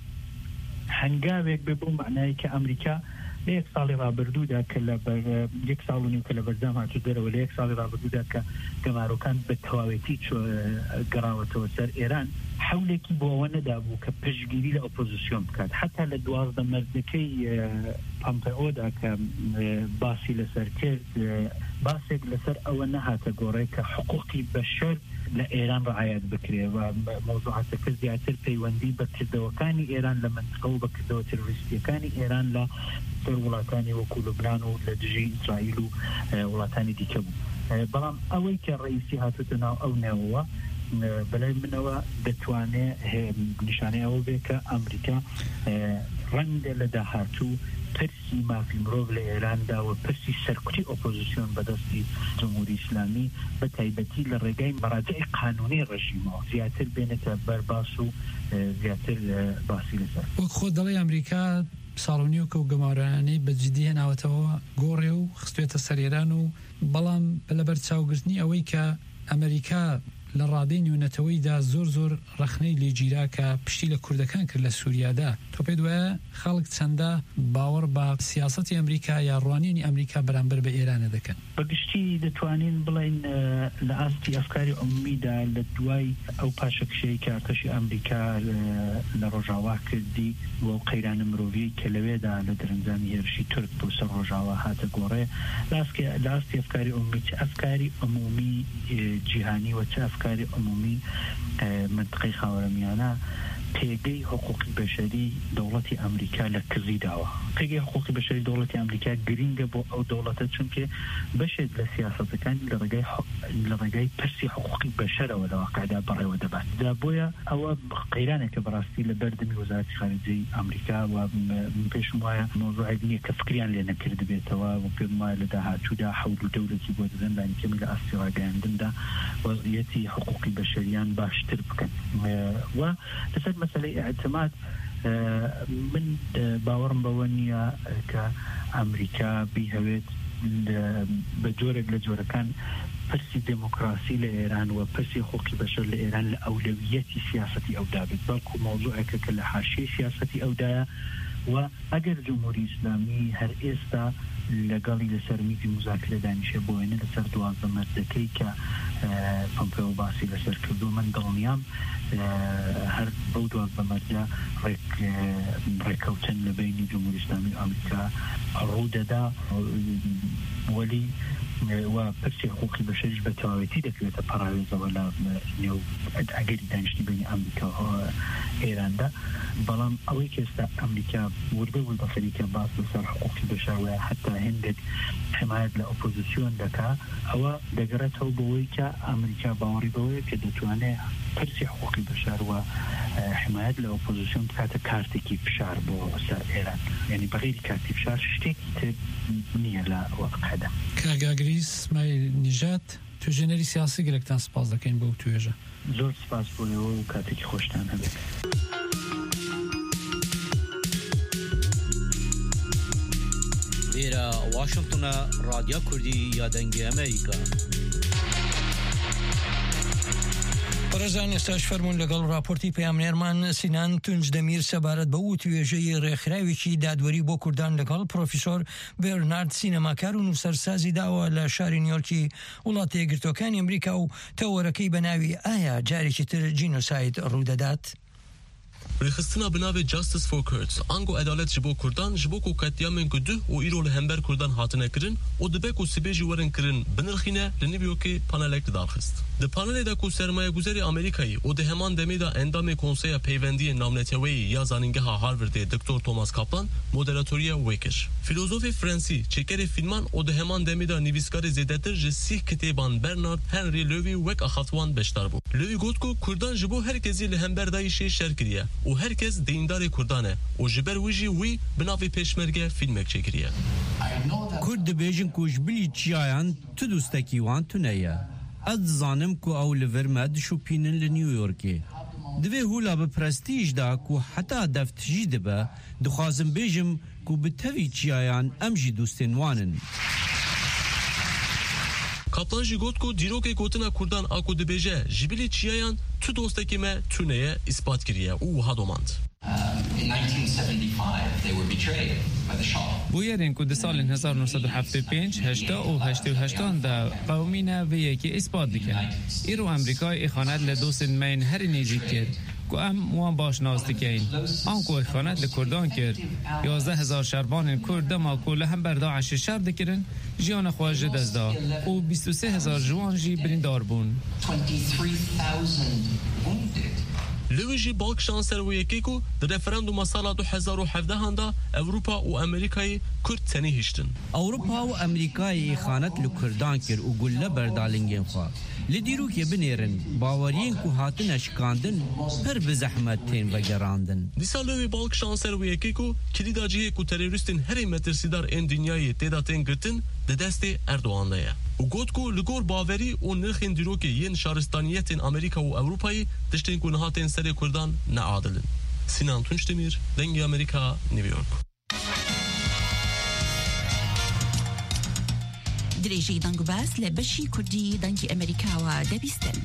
هەنگاوێک بێ بۆ معنایی کە ئەمریکا لە یەک ساڵی ڕابردوودا کە لە یەک ساڵ و نیو کە لە بەردەم هاتوو دەرەوە لە یەک ساڵی ڕابردوودا کە گەمارۆکان بە تەواوەتی گەڕاوەتەوە سەر ئێران حولێکی بۆ ئەوە نەدابوو کە پشتگیری لە ئۆپۆزیسیۆن بکات حتا لە دوازدە مەردەکەی پامپەئۆدا کە باسی لەسەر کرد باسێک لەسەر ئەوە نەهاتە گۆڕێ کە حقوقی بەشەر لە ئێران ڕعایەت بکرێ و مۆزوعاتەکە زیاتر پەیوەندی بە کردەوەکانی ئێران لە منطقە و بە کردەوە تێڕۆریستیەکانی ئێران لە سەر وڵاتانی وەکو لوبنان و لە دژی ئیسرائیل و وڵاتانی دیکە بوو بەڵام ئەوەی کە ڕئیسی هاتوتە ناو ئەو نێوەوە بەلای منەوە دەتوانێت نیشانەی ئەوە بێ کە ئەمریکا ڕەنگە لە داهاتوو پرسی مافی مرۆڤ لە ئێراندا و پرسی سەرکوتی ئۆپۆزیسیۆن بەدەستی جمهوری ئیسلامی بە تایبەتی لە ڕێگای مەراجعی قانونی ڕژیمەوە زیاتر بێنێتە بەرباس و زیاتر باسی لەسەر وەک خۆ دەڵێ ئەمریکا ساڵونیوکە و گەمارانەی بەجددی هێناوەتەوە گۆڕێ و خستوێتە سەر ئێران و بەڵام لەبەر چاوگرتنی ئەوەی کە ئەمریکا لە ڕادەی نوێنەتەوەیدا زۆر زۆر ڕەخنەی لێگیرا کە پشتی لە کوردەکان کرد لە سووریادا تۆ پێ دوایە خەڵک چەندە باوەڕ بە سیاسەتی ئەمریکا یا ڕوانینی ئەمریکا بەرامبەر بە ئێرانە دەکەن بەگشتی دەتوانین بڵین لە ئاستی ئەفکاری عمومیدا لە دوای ئەو پاشەکشەی کە کەشی ئەمریکا لە ڕۆژاوا کردی و قەیرانە مرۆڤی کە لەوێدا لە دەرەنجامی هێرشی تورک بۆ سەر ڕۆژاوا هاتە گۆڕێ لە ئاستی ئەفکاری عمومی چ ئەفکاری عمومی جیهانی و چ ئەفکاری عمومی منطقەی خاوەرەمیانە پێگەی حقوقی بەشەری دەوڵەتی ئەمریکا لە کزی داوە پێگەی حقوقی بەشەری دەوڵەتی ئەمریکا گرینگە بۆ ئەو دەوڵەتە چونکە بەشێک لە سیاسەتەکانی لە ڕێگای لە ڕێگای پرسی حقوقی بەشەرەوە لە واقعدا بەڕێوە دەبات دا بۆیە ئەوە قەیرانێکە بەڕاستی لە بەردەمی وەزارەتی خارجەی ئەمریکا و پێشم وایە مۆزوعێک نییە کە فکریان لێ نەکرد بێتەوە و پێم وایە لە داهاتوودا حەول و دەورەتی بۆ دەدەن لانیکەمی لە ئاستی ڕاگەیاندندا وەزعیەتی حقوقی بەشەریان باشتر بکەن و لەسەر مەسەلەی اعتماد من باوەڕم بەوە نییە کە ئەمریکا بیهەوێت بە جۆرێک لە جۆرەکان پرسی دموکراسی لە ئێران و پرسی حقوقی بەشەر لە ئێران لە ئەولەویەتی سیاسەتی ئەودا بێت بەڵکو مۆزوعێکە کە لە حاشیەی سیاسەتی ئەودایە و ئەگەر جمهوری ئیسلامی هەر ئێستا لەگەڵی لەسەر میزی مزاکرە دانیشە بۆێنە لەسەر دوازدە مەردەکەی کە پۆمپێۆ باسی لەسەر کردو من دڵنیام هەر بەو دوازدە مەردە ڕێکەوتن لە بینی جمهوری ئیسلامی ئەمریکا ڕوودەدا وەلی و پرسی حقوقی بەشەریش بە تەواوەتی دەکرێتە پەراوێزەوە لە نێو ئەگەری دانیشتنی بینی ئەمریکا ئێراندا بەڵام ئەوەی کە ئێستا ئەمریکا وردە وردە خەریکە باس لەسەر حقوقی بەشەر حتا هێندێک حمایەت لە ئۆپۆزیسیۆن دەکا ئەوە دەگەڕێتەوە بەوەی کە ئەمریکا باوەڕی بەوەیە کە دەتوانێت پرسی حقوقی بەشەر و حمایەت لە ئۆپۆزیسیۆن بکاتە کارتێکی فشار بۆ سەر ئێران یعنی بەغیری کارتی فشار شتێکی تر نییە لە وەقعەدا کاگاگری اسماعیل نیژات توێژێنەری سیاسی گەلێکتان سپاس دەکەین بەو توێژە زۆر سپاس بۆیەوە و کاتێکی خۆشتان هەبێت لێرە واشنگتنە رادیۆ کوردی یادەنگی ئەمریکا ڕێزان ئێستاش فەرمونون لەگەڵ راپۆرتی پەیامنێرمان سینان تونجدەمیر سەبارەت بە توێژەی ڕێکخراوێکی دادوەری بۆ کوردان لەگەڵ پرۆفیسۆر بێرنارد سینەماکار و نووسەرسازی داوە لە شاری نیویۆرکی وڵاتە یەکگرتوەکانی ئەمریکا و تەوەرەکەی بە ناوی ئایا جارێکی تر جینۆساید ڕوودەدات؟ ڕێخستنا بناوێ Justice for Kurds ئەنگۆ عەدالەت ji bo Kurdan ji bo ku qetiyamên ku du û îro li hember Kurdan hatine kirin û dibe ku sibêjî werin kirin binirxîne li New Yorkê panelek didarxist. Di panelê de ku sermayeguzerê Amerîkayê û di heman demê de endamê Konseya Peywendiyê Navneteweyê ya zanîngeha Harvardê Doktor Thomas Kaplan moderatoriya wê kir. Filozofê Fransî çêkerê fîlman û di heman demê de nivîskarê zêdetir ji sîh kitêban Bernard Henry Levy wek axafwan beşdar bû. Levy got ku Kurdan ji bo herkesî li hember Daişê şer kiriye و herkes deyindar Kurdane و jiber wî wî bi navê pêşmerge filmek çekiriye. Kurd dibêjin ku ji bilî çiyayan tu dostekî wan tune ye. Ez dizanim ku ew li vir me dişûpînin li New Yorkê. Divê hûla bi prestîj da ku heta deft jî dibe, dixwazim bêjim ku bi tevî çiyayan em jî dostên wan in. Kaplan jî got ku dîrokê gotina Kurdan a ku dibêje ji bilî çiyayan tu dostekî me tune ye îspat kiriye û wiha domand. بویرین که در سال هزار و نهصد و هفتاد و پنج هشتا و هشتا و هشتان دا قومینه و یکی اثبات دکن. ایرو امریکای اخانت لدوست مین هر نیزی کرد که ام وان باش ناز دکن. آن که اخانت لکردان کرد یازده هزار شربان کرد ما کل هم بردا عشر شر دکرن جیان خواجه دزدا و بیست و سه هزار جوان جی بریندار بون. لویجی بالک شانسر و یکی کو در رفراندوم سال دو هزار و هفده هندا اوروپا و امریکای کرد تنی هشتن. اوروپا و امریکای خانت لکردان کر و گله بردالنگین خواه. لدیرو که بنیرن باورین کو هاتن اشکاندن پر به زحمت تین و گراندن. دیسا لوی بالک شانسر و یکی کو کلیدا جیه کو تروریستین هر مترسیدار این دنیای تیداتین گرتن ده دست اردوغان دایه. و گوت کو لگور باوری و نرخین دیروکی ین شارستانیتین امریکا و اوروپایی دشتین کو نهاتین سر کردان نعادلن. سینان تونشتمیر، دنگی امریکا، نیویورک. درێژەی دەنگ و باس لە بەشی کوردی دەنگی ئەمریکاوە دەبیستن.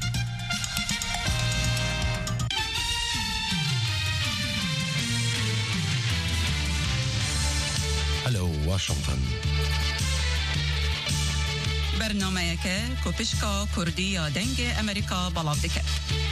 هەلو واشنگتن. بەرنامەیەکە کۆپشکا کوردی یا دەنگی ئەمریکا بەڵاو دەکات.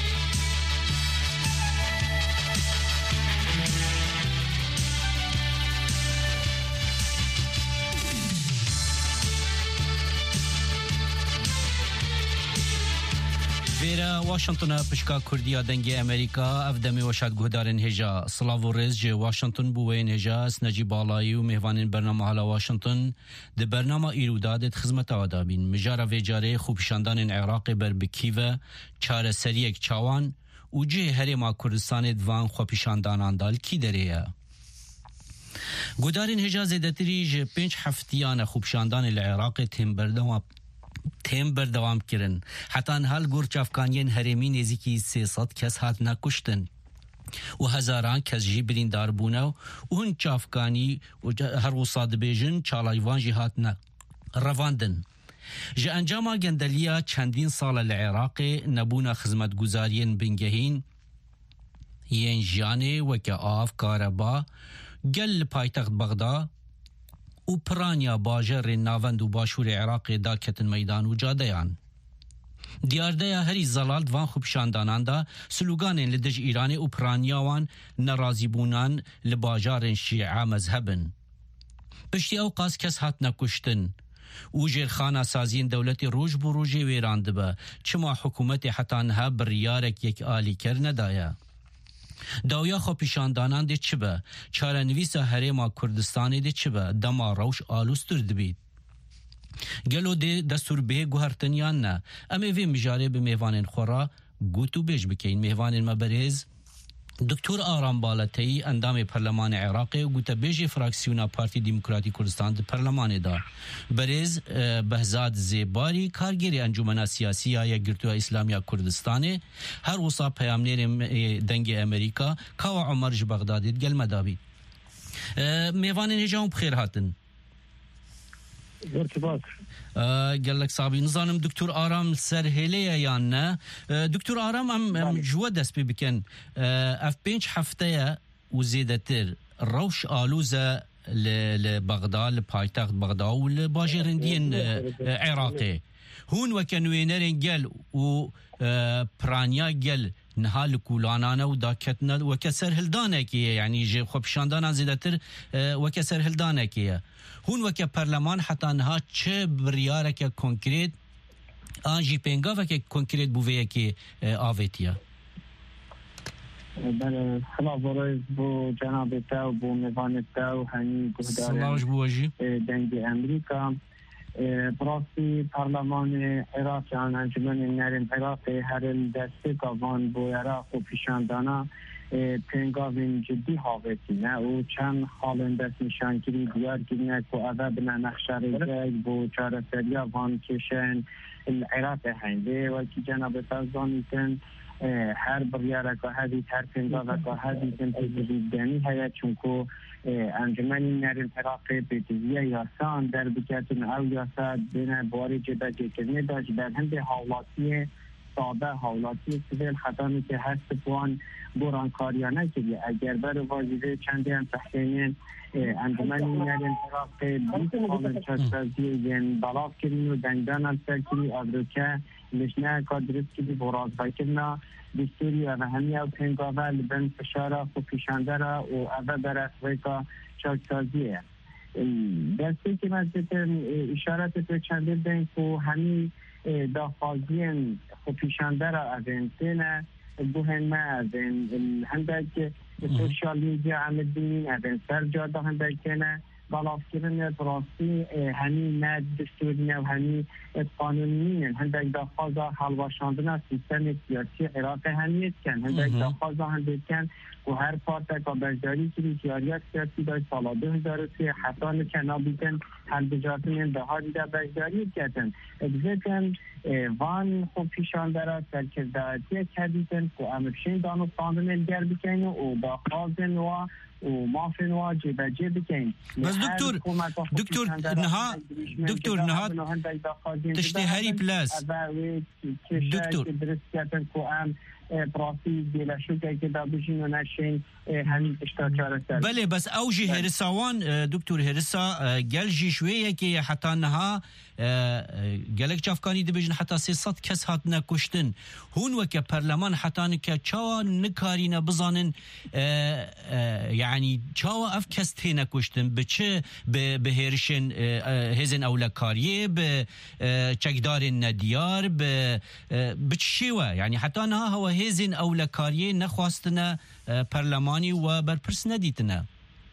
ویرا واشنطن پشکا کردیا دنگی امریکا افدمی وشاد گهدارن هجا سلاو و رز جه واشنطن بوین هجا سنجی بالایی و مهوانین برنامه حالا واشنطن ده برنامه ایرودادت خدمت آدابین مجارا ویجاره خوبشاندان عراق بر بکیوه چار سریک چاوان و جه هرما کردستان دوان خوبشاندانان دال کی دریه گهدارن هجا زیدتری جه پنج هفتیان خوبشاندان العراق تیم بردوام تیم بردوام کردن حتی حال گرچ افغانیان هرمی نزدیکی سیصد کس هات نکشتن و هزاران کس جی بریندار بونه و اون افغانی هر وصاد بیجن چالایوان جهات نه رواندن جه انجام گندلیا چندین سال العراق نبونا خدمت گزارین بنگهین ین جانه وکه آف کاربا گل پایتخت بغداد و پرانیا باجر ناوند و باشور عراق دا کتن میدان و جادهان. دیارده هری زلال دوان خوبشاندانان دا سلوگانین لدج ایران و پرانیاوان نرازی بونان لباجار شیعه مذهبن. پشتی اوقاس کس هات نکشتن و جرخانه سازین دولت روج بروجی ویراند با چما حکومت حتی نها بریارک یک آلی کر ندایا. داویا خو پیشاندانان ده چه به چارنویس هرما کردستانی ده چه به دما روش آلوستر دبید گلو ده دستور به گوهرتنیان نه اما وی مجاره به میوانین خورا گوتو بیش بکین میوانین مبرز دکتور آرام بالاتایی اندام پارلمان عراق و گوته بیش فراکسیونا پارتی دموکراتی کردستان ده پارلمان دا برز بهزاد زیباری کارگری انجمن سیاسی یا گرتو اسلامی کردستان هر وصا پیامنیر دنگ امریکا کاو عمر بغدادی گل مدابی میوان هجام بخیر هاتن ارتباط قال لك صابي نظام دكتور آرام سرهلية يعني دكتور آرام ام جواد دست بكن اف بينش حفتة وزيدتر روش آلوزة لبغداد لبايتخت بغداد والباجرندين عراقي هون وكانوينرين قال و برانيا قال نهال كولانانا وداكتنا وكسر هلدانكي يعني جي خبشاندانا زيدتر وكسر هلدانكي هون وکه پارلمان حتی نها چه بریاره که کنکریت آنجی پنگا و که کنکریت بوویه که آویتیا بله سلام بروز بو جناب تاو بو میوان تاو هنی گهداره دنگ امریکا براستی پارلمان عراق انجمن نرم عراق هر دسته کابان بو عراق و پیشاندانا پنگاوین جدی هاویتی نه او چند خالن دست نشانگیری دیار گیرنه که اوه بنا نقشه رجای بو چاره سریا وان کشن العراق هنده و که جناب تازانیتن هر بریاره که هدید هر پنگاوه که هدیدن تجدیدنی هیا چونکو انجمنی نرین عراق بیتیزیه یاسان در بکتن او یاسا بین باری جدا جکرنه داشت در هنده حولاتی ساده حولاتی سیویل خطانی که هست بوان برانکاریانه که اگر بر واجبه چندی هم تحکیمین انجمنی نرین عراق بیت حالن چاستازی ین بلاف کرین و دنگدان هم سر کری ابروکه لشنه که درست کری براز بایکرنا دستوری و همی او پنگاوه لبن فشاره و پیشنده را و اوه در افریقا چاستازیه دستی که مزدتن اشارت به چنده دین که همی دافازین خو پیشنده را اوین تینه بوهن ما اوین هندک سوشال میدیا عمد دینین اوین سر جاده هندک تینه بلاف کرن براستی همی ند دستوری و همی قانونین هندک دافازا حلواشاندن سیستم سیاسی عراق همیت کن هندک دافازا هندک کن و هر پارت که بجداری که بیتیاریات سیاسی داشت سالا دو هزار و سی حتی نکنا بیتن هل بجاتین ده ها دیده بجداری کتن اگزیتن وان خوب پیشان داره سرکرداتی کردیتن که امرشین دانو ساندن الگر بکنه و داخازن و و مافن واجب واجب بکن بس دکتر دکتر نها دکتر نها تشتی هری پلاس دکتر درست کردن که ام براسی دیلا شده که دابجین و نشین همین اشتاکاره سر بله بس او جی هرساوان دکتر هرسا گل جی شویه که حتی نها گلک چافکانی دبیجن حتی سیصد کس هات نکشتن هون وکه پرلمان حتی که چاوا نکارین بزانن یعنی چاوا اف کس تی نکشتن بچه به هرشن هزن اولکاریه به چکدار ندیار به بچشیوه یعنی حتی نها هوا هزن اولکاریه نخواستنه پرلمانی و برپرس ندیتنه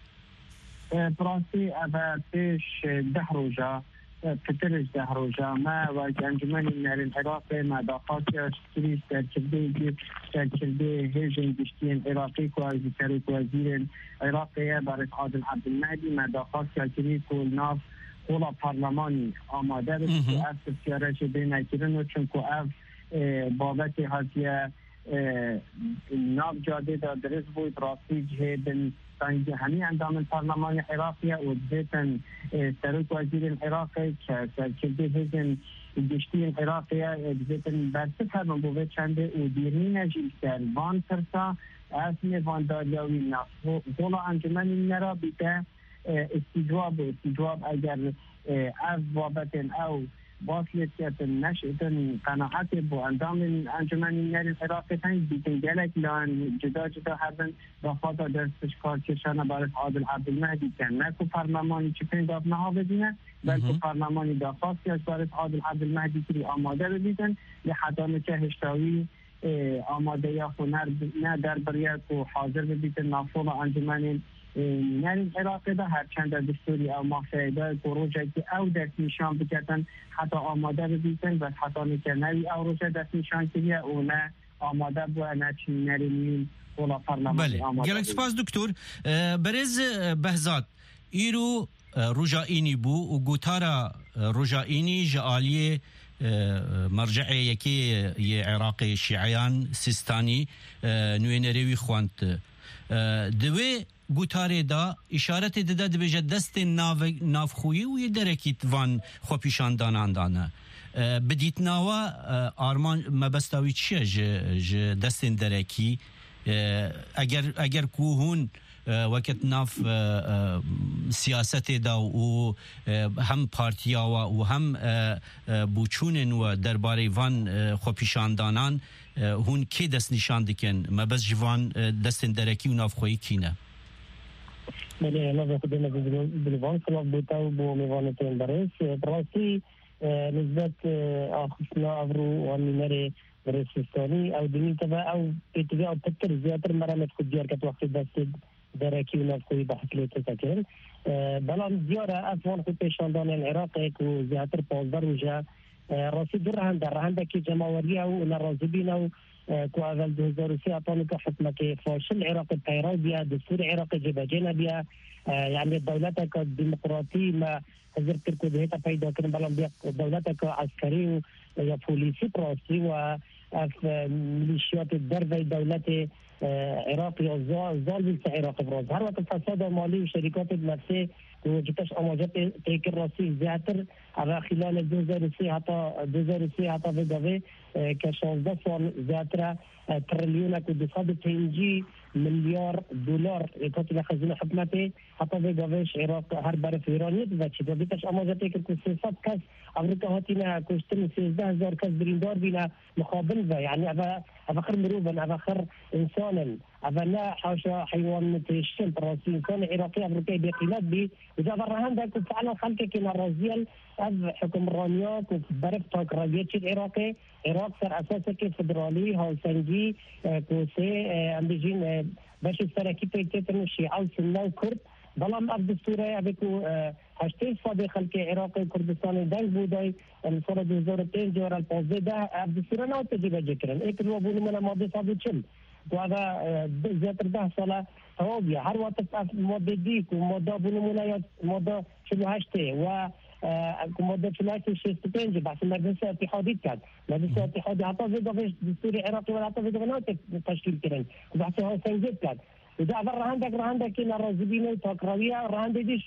براسی اوه پیش ده روژا پترش ده روژا ما و انجمن نرین عراق مداخات اشتریش در کرده در کرده هجن گشتین عراقی که وزیر وزیر عراقی برای عادل عبدالمهدی مداخات اشتریش که ناف خولا پارلمانی آماده بسید که اف سیارش بین کرن و چون که اف بابت حاضیه ناف جاده دا درست بود راستی جهه سنگ همین اندام پارلمان عراقی و دیتن سرک وزیر عراقی که سرکرده هزن گشتی عراقی دیتن برسط هم بوده چنده و دیرین نجیل سر وان ترسا اصل وانداریاوی نفس دولا انجمن نرا بیده استجواب استجواب اگر از بابتن او باطلت کردن نشدن قناعت با اندام انجمن نرین عراقی تنگ بیتن گلک لان جدا جدا هردن رفادا درستش کار کشانه برای عادل عبدالمهدی کن نکو پارلمانی چه پنگاف نها بدینه بلکه پارلمانی داخواستی از برای عادل عبدالمهدی کری آماده بدیدن لحدانه که هشتاوی آماده یا خونر نه در بریت و حاضر بدیدن نافول انجمن نرین عراقی دا هرچند در دستوری او مافیده گروجه که او دست نشان بکردن حتی آماده ببیتن و حتی نکنوی او روژه دست نشان کریه او نه آماده بو نه چین نرینین اولا پارلمانی آماده گلک سپاس دکتر برز بهزاد ایرو رجائینی بو و گوتارا رجائینی جعالی مرجع یکی عراقی شیعیان سیستانی نوینروی خواند دوی گوتاره دا اشارت داده دبیجه دست نافخویی و یه درکیت وان خوپیشان دانان دانه بدیت ناوا آرمان مبستاوی چیه جه دست درکی اگر اگر کوهون وقت ناف سیاست دا و هم پارتیا و هم بوچونن و درباره وان خوپیشان دانان هون کی دست نشان دکن مبست جوان دست درکی و نافخویی کینه بله ما به خودم بلوان خلاف بوده و با میوانتون برس براستی نسبت آخوشنا افرو و مینر برسستانی او دنی تبا او پیتوی او تکتر زیادر مرامت خود دیار کت وقت دست درکی و نفخوی بحثلیت تکر بلان زیاره افوان خود پیشاندان العراق که زیادر پازدر وجه راستی در رهنده در رهنده که جماوری او نرازبین او کو اول دو هزار و سه اطانی که حکومت فاشل عراق پیرو بیا دستور عراق جبهه بیا يعني دولتها كديمقراطية ما حزر كركو دهيتا پیدا کرن بلان بیا دولتها كعسكري و بوليسي براسي و ميليشيات الدربي دولت عراقي ظالم في عراق براز هر وقت فساد مالي وشركات نفسه وجدتش اماجات تيكر راسي زياتر على خلال دو هزار و سه حتى دو هزار و سه حتى بدوي كشانزده سال زياتر تريليون كدفاد تنجي مليار دولار كتب خزينة حكومته حتى بدويش عراق هر برف إيرانيت وشي بديتش اماجات تيكر كسيسات كاس امريكا هاتينا كشتن سيزده هزار كاس بريندار بينا مقابل يعني ابا ابخر مروبا ابخر انسانا ابا لا حاشا حيوان متشن براسي انسان عراقي امريكي بقيمات بي وجا برهان ذاك فعلا خلقه كنا رازيال اب حكم رانيات وبرف تاك راجيتش العراقي عراق سر اساسه كفدرالي هاوسنجي كوسي امبيجين باش السراكي بيتتن الشيعة والسنة وكرد بلام اب دستوره ابيكو هشتين صادق خلقه عراقي كردستاني دنگ بوداي الصورة دو هزار و پنج جوار الپازده ده اب دستوره ناو تجيبه جكرن ايك الوا بونو منا ماضي صادو چل وهذا زيادة ده سالة توابية هر وقت مادة ديك ومادة بنمونا مادة شلو هشته و مادة شلو هشته شيست بنج بحث مجلسة اتحادي كان مجلسة اتحادي حتى زيادة فيش دستوري عراقي ولا حتى زيادة بناو تشكيل كرن وبحث هاو سنجد كان وده عبر رهندك رهندك كنا رازبينه وتاكراوية رهندك ديش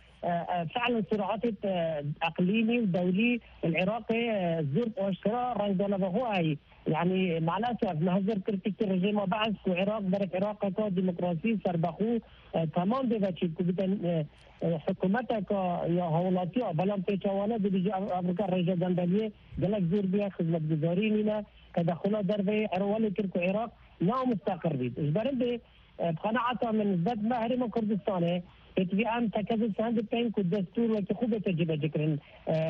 فعلا صراعات اقليمي ودولي العراقي زرت واشتراء رنج دولة بهواي يعني مع الاسف نهزر كرتيك الرجيم بعد العراق برك عراق كا ديمقراطي سربخو تمام بيباتشي كوبتن حكومتك يا هولاتيا بلان بيتشوانا بيجي افريقيا رجا جندليه قالك زور بيها خدمه جزارينينا تدخلات دربي اروالي كركو عراق لا مستقر بيت اجبارن بقناعتها من زاد مهرم كردستاني اتباعا تكذب سند بين كدستور وكخوبة تجيب ذكرن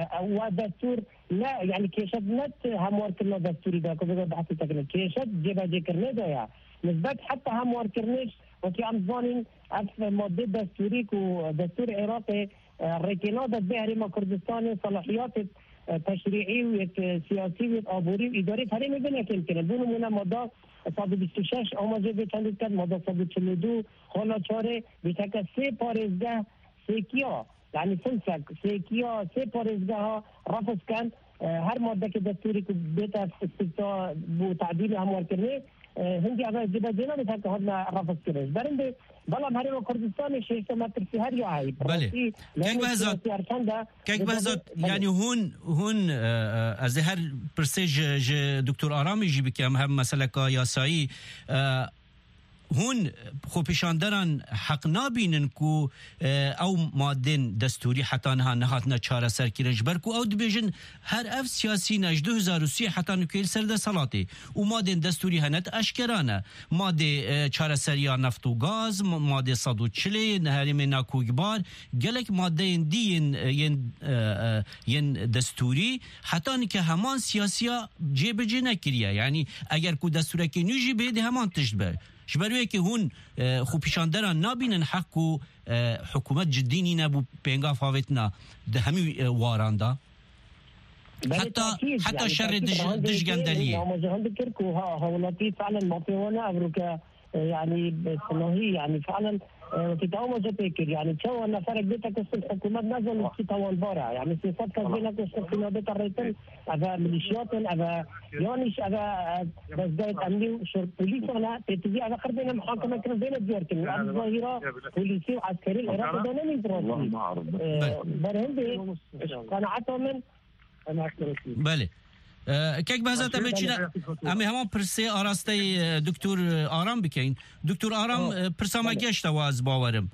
ودستور لا يعني كيشت نت هموار كنا دستوري ده كذا بحث تكلم كيشت جيب ذكرنا ده يا نسبت حتى هموار كرنيش وكي أمزانين أف مادة دستوري كو دستور عراقي ركنات بهرم كردستاني صلاحيات تشريعي وسياسي وآبوري وإداري هري مبنى كم كنا بونو منا مادة صد و بیست و شش آماده بتند کرد ماده صد و چهل و دو خالا چاره بیتک سه پارزگاه سیکیا یعنی سلسک سیکیا سه پارزگاه ها رفض کن هر ماده که دستوری که بیت استثناء بو تعدیل هموار کرده هندی اول جبه دینا بیتک هدنا رفض کرده برنده بلام هری و کردستان شیشت متر سی هر یعی بله کیک بهزاد کیک بهزاد یعنی هون هون از هر پرسیج دکتر آرامی جی بکم هم مسئله که یاسایی هون خو پیشاندران حق نابینن کو او مادن دستوری حتی نه نهات چاره سر کیرج برکو او دبیجن هر اف سیاسی نج دو هزار و سه حتی نکیل سر ده سلاتی و مادن دستوری هنت اشکرانه ماده چاره سر یا نفت و گاز ماده صد و چلی نهریم ناکوگبار گلک ماده دین ین ین دستوری حتی که همان سیاسیا جیب جی نکریه یعنی اگر کو دستوری که نیجی بید همان تشبه شبروی که هون خو پیشاندران نابینن حق و حکومت جدینی نبو پینگا فاوتنا ده همی واراندا حتی حتی شر دش گندلیه مجهند كركو هولاتي فعلا موقعنا ابروكا يعني بصلاحي يعني فعلا تتعاون جتكر يعني شو أن فرق بيتك الحكومات نزل تتعاون برا يعني سياسات كذبنا كشخصنا بيت الرئيس هذا ميليشيات هذا يونيش هذا بس ده أمني شرط بوليس ولا تتجي هذا خربنا محاكمة كنا بين الديارتين الظاهرة بوليسي وعسكري العراق ده نمي دراسي برهم بي قناعتهم من بله کیک بهزاد امی چینا امی همان پرسه آراسته دکتر آرام بکین دکتر آرام پرسامه گشت واز باورم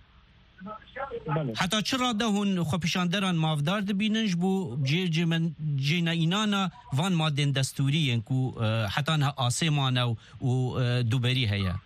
حتی چرا ده هون خوپیشاندران مافدار دبیننج بو جیر جینا اینانا وان مادن دستوری انکو حتی نه آسیمانه و دوبری هیا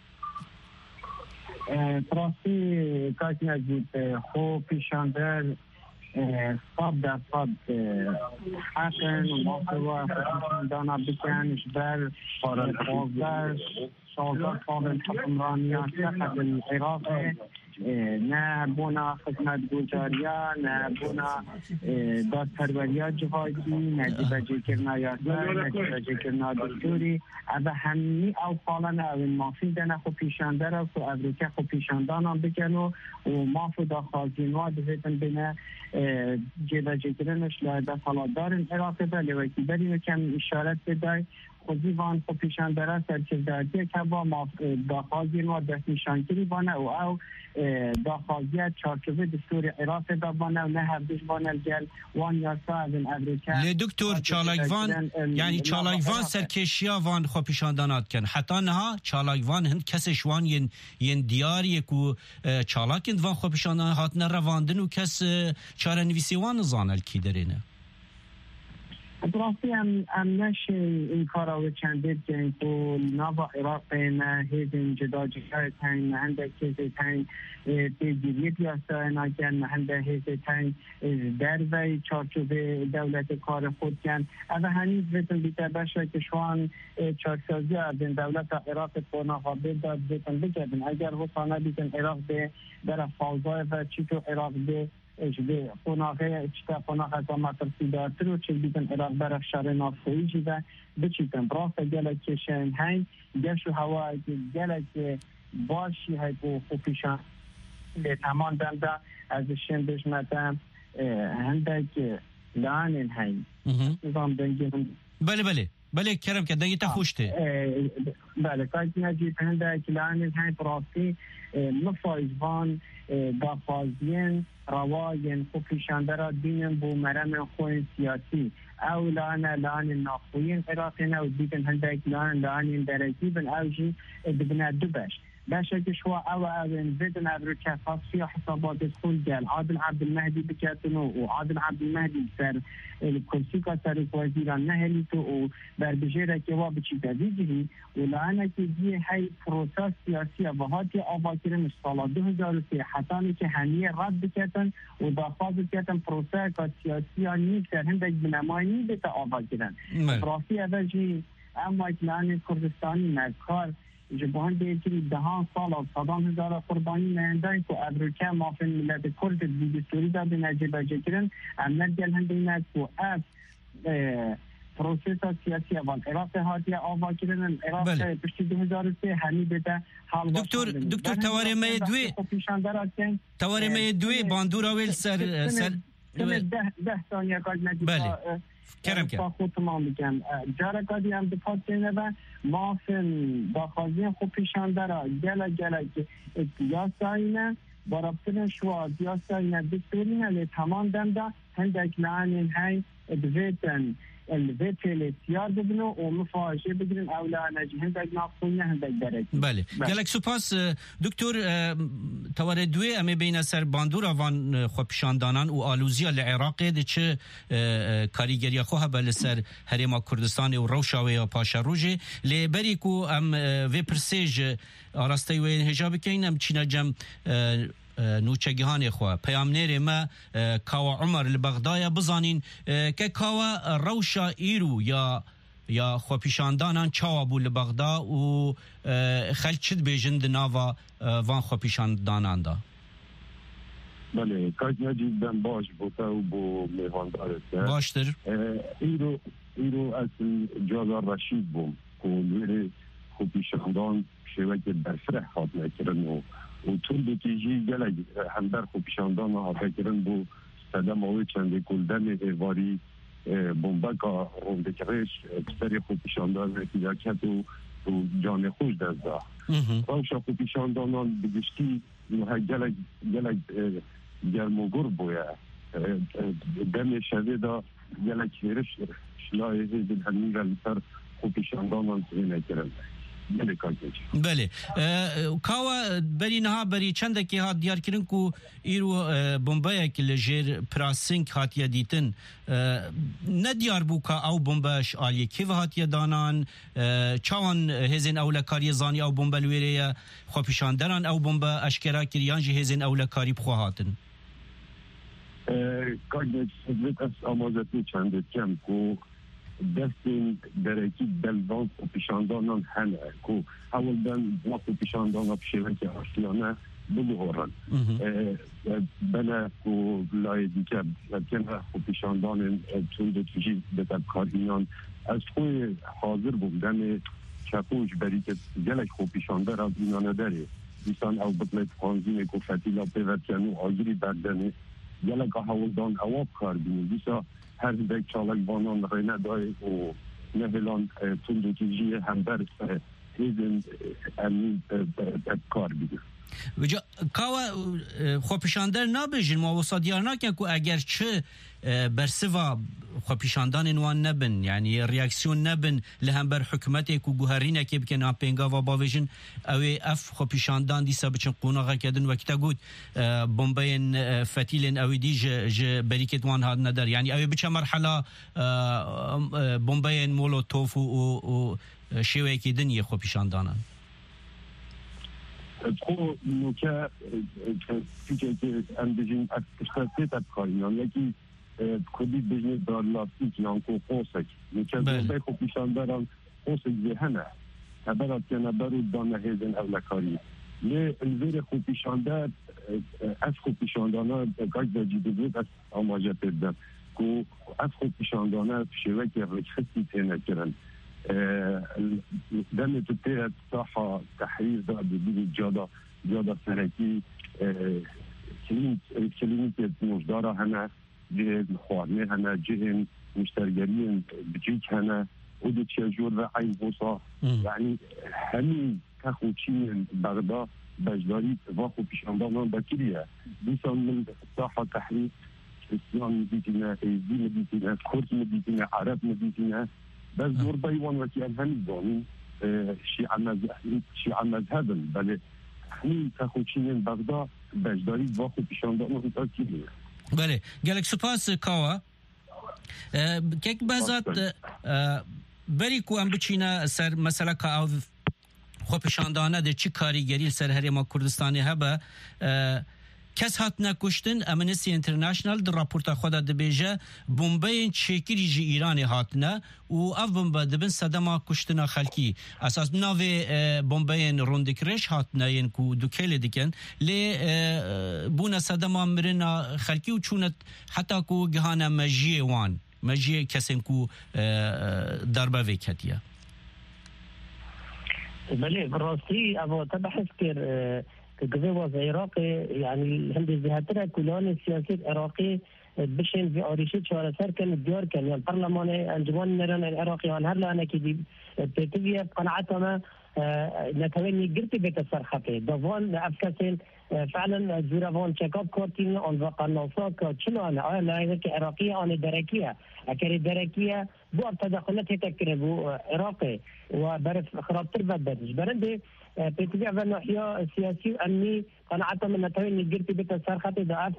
پراسی کاش نجید خوپیشاندر صد درصد حقن و محتوا دانا بکن جبال پازدار شازده سال حکمرانیان فقط العراق نه بونا خدمت گوجاریا نه بونا دادپروریا جهادی نه جبجه کرنا یاسر نه جبجه کرنا دستوری او همی او پالن او مافی دنه خو پیشنده را که امریکا خو پیشندان هم بکنو و مافو دا خازینوا دویتن بینه جبجه کرنش لایده فلادار عراق ده لیوکی بریم کم اشارت بدای خودی وان خو پیشنده را سرکردردی که با داخازینوا دست نشانگیری بانه و او داخازیت چارچوبه دستور عراق دا بانه و نه هردش بانه الگل وان یاسا از امریکا لی دکتر چالاگوان یعنی چالاگوان سرکشیا وان خو پیشاندانات کن حتی نها چالاگوان هند کسش وان ین ین دیاری کو چالاکند وان خو پیشاندان هاتن رواندن و کس چاره نویسی وان زانل کی درینه براستی هم هم نشه این کارا و چندید که تو نوا عراق نه هیزن جدا جدا تاین هنده کسی تاین پیگیری بیاسته ناکن هنده هیزه تاین در وی چارچوب دولت کار خود کن اوه هنیز بیتن بیتر بشه که شوان چارسازی اردن دولت عراق پونا خوابید داد بیتن بکردن اگر حسانه بیتن عراق به در فوضای و چی تو عراق به اجبه قناقه اجتا قناقه زماتر سیداتر و چل بیتن عراق برف شر نافوی جیده بچیتن براسته گلک که شن هنگ گشو هوا گلک باشی های بو خوبیشان به تمام دنده از شن بشمتم هنده لعنن هنگ نظام دنگی بله بله بله کرم که دنگی تا خوشته بله کاج نجیب هنده لعنن هنگ براستی مفایزوان دافازین رواین خوبیشانده را دینن بو مرم خوین سیاسی او لان لان ناخوین عراقی نو دیدن هندک لان لان درجی بن او جی دبنا دوبش باشه که شو او او زدن ابرو کفاسی حسابات خون گل عادل عبد المهدي بکاتنو و عادل عبد المهدي سر الكرسي کا سر وزیران نهلی تو و بر بجیره که وا بچی دیدی و لانه که دی هی پروسس سیاسی و هاتی آواکرن سال دو هزار و سه حتانی که همیه رد بکاتن و دافاز بکاتن پروسس کا سیاسی آنی سر هندک بنمایی بتا آواکرن راستی اوجی اما لانه کردستانی مکار جبهان دیگری دهان سال از صدام هزار قربانی نهندن که امریکا مافن ملت کرد دیگستوری داده نجیب جکرن امنت گل هندینه که از پروسس سیاسی اول عراق هاتی آوا کردن عراق پشتی دو هزار و سه همی بده حال دکتر دکتر تواری می دوی تواری می دوی باندور اول سر سر ده ده ثانیه کاج نجیب بله کرم کرم خود تمام میگم جاره کادی هم دپات کنه و مافن داخازی خوب پیشانده را گله گله که یاساینه برابطن شوا یاساینه دستورینه لی تمام دنده هندک لعنین های دویتن الویت الاختیار ببینو و مفاجه بگیرن اولا نجی هندک ناقصونه هندک درک بله گلک سپاس دکتر توار دوی امی بین سر باندور آوان خوبشاندانان و آلوزیا لعراق ده چه کاریگری خواه بل سر هرما کردستان و روشاوی و پاشا روژه لی بری کو ام وی پرسیج آراسته و هجاب کین ام چینا جم نوچگیهان خو پیامنر ما کاوا عمر البغدای بزانین که کاوا روشا ایرو یا یا خو پیشاندانان چاوا بو البغدا و خلچد بیجند ناوا وان خو پیشاندانان دا بله کاج نجیب دن باش بوتا و بو میواندار باشتر ایرو ایرو از جازار رشید بوم که لیره خو پیشاندان شوه که برفره حاد نکرن و و طول بکیجی گلگ هم در خوب پیشاندان ها فکرن بو صدم آوی چنده کلدن ایواری بومبکا روندکرش بسر خوب پیشاندان رکیدکت و جان خوش دست دا روشا خوب پیشاندانان بگشتی گلگ گلگ گرموگر بویا دم شده دا گلگ هرش شلای هیدن همین را لسر خوب پیشاندانان سوینه کرن بله کاوا بری نها بری چند که ها دیار کردن کو ایرو بمبای که لجر پراسینگ هاتیه دیتن ندیار بو که او بمباش آلیه که و هاتیه دانان چوان هزین اولکاری زانی او بمبلویره خوابشان دران او بمبا اشکرا کریان جه هزین اولکاری بخواهاتن کاغذ سبت از آمازتی چند کم کو دستین درکی دلوان و پیشاندانان هنه که اول دن وقت پیشاندان پیشوان که آشیانه بگهارن بنا و لایدی که لکنه خب پیشاندان تون تجیب به تبکارینان از خوی حاضر بودن چپوش بری که گلک خوب پیشانده را اینانه داره دیسان او بطلت خانزین که فتیلا پیوتیان و آگیری بردنه گلک حولدان اواب کار بینه دیسا هر دیک چالک بانان رینه دای و نهلان تون تجیب هم بر هیدن امین کار بینه وجا کاوا خو پیشاندر نابجن ما وصادیار ناکن که اگر چه برسوا خو پیشاندان نوان نبن یعنی ریاکسیون نبن لهم بر حکومتی که گوهرینه که بکن آپینگا و باویجن اوی اف خو پیشاندان دیسا بچن قوناغا کدن وقتا گود بومبین فتیلن اوی دی ج بریکت وان هاد ندار یعنی اوی بچه مرحله بومبین مولوتوف و شیوه که دنیه خو پیشاندانان خو نوکه که ام بجین اکتشافات ابکاریان یکی کدی بجین دار لاستیک یان کو خوصک نوکه دوبه خو پیشانداران خوصک ذهنه تبرات که نبرو دانه هیزن اولکاری لی الویر خو پیشاندار از خو پیشاندانه گاج داجیده بود از آماجه پیدن که از خو پیشاندانه شوه که رکخصی تینه کرن دم تطير صحة تحرير ده بدون جادة جادة سركي كلين كلينية مجدارة هنا جهة خوارنة هنا جهة مشتريين بجيك هنا ودي تشجور رعي بوصا يعني همي كخوتشين بغداد بجداري واخو بيشاندان بكرية بيسان من صحة تحرير إسلام مدينة دين مدينة كرد مدينة عرب مدينة بس دور بيوان وكي أنهمي دوني شيعة مذهب شيعة مذهبا بل همین تخوچین بغداد بجداری واقع پیشاندان و تاکیه. بله گلک سپاس کاوا که بازات بری کو ام بچینا سر مثلا که او خو پیشاندانه ده چی کاریگری سر هرما کردستانی هبه کس هات نکشتن امنستی انترنشنال در راپورت خود دبیجه بمبین چکری جی ایرانی هاتنه و اف بمبا دبن صدما کشتنا خلکی اساس ناوی بمبین روندکرش هاتنه ین کو دوکیل دیکن لی بونا صدما مرنا خلکی و چونت حتی کو گهانه مجیه وان مجیه کسین کو دربه ویکتیه بله براستی اما تبحث کر كجواز عراقي يعني هم بزهتره كلان السياسي العراقي بشين في أوريشة شوارع سر كان الديار كان يعني برلمان أنجمان نران العراقي وان هلا أنا كدي بتبيه قناعتنا نتواني قرتي بيت السرخطي دوان أفكاسين فعلا زورافون شكاب كورتين عن وقناصاك شنو أنا أنا هيك عراقية أنا دركية أكيد دركية بو تدخلات هيك بو عراقي وبرف خراب تربد برندي بتبيع بالناحية السياسية أمني قناعته من نتوين الجرتي بيت السرخطي ضعف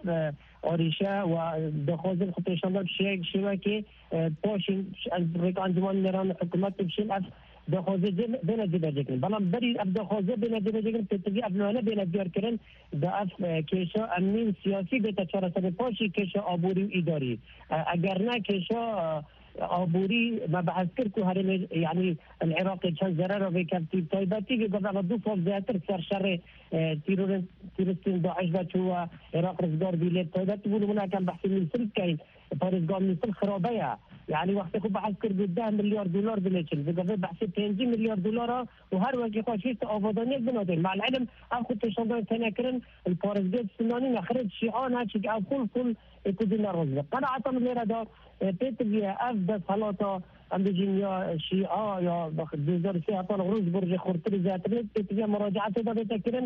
أوريشا ودخوز خطيشان ده شيء شيء كي بوشين ريك أنجمان نيران حكومات بشين أف دخوز بين الدباجين بلام بري أب دخوز بين الدباجين بتبيع أبناء بين الديار كرن ضعف كيشا أمني سياسي بيت السرخطي بوشي كيشا أبوري إداري أجرنا كيشا عبوري ما بحث كركو هرم يعني العراق كان زراره في كابتن طيباتي في قضاء الضفة زياتر سر شر تيرورن تيرستين داعش بتشوا عراق رزقار بيلاد طيبات يقولوا هنا كان بحث من سلك كاين فرزقار من سلك خرابية يعني وقت يكون بحث كركو ده مليار دولار بليشن في قضاء بحث تنجي مليار دولار وهر وقت يخش في أفضلية بنادين مع العلم أخذ تشندان تناكرن الفارزقات السنانين أخرج شيعان هاتشك أو كل كل يكودنا رزق قناعة من الإرادة تتبع أفضل صلاة عند جنيا شيعة يا بخدوزر سيا طال غروز برج خورتري زاتريت تتبع مراجعة هذا بتكرن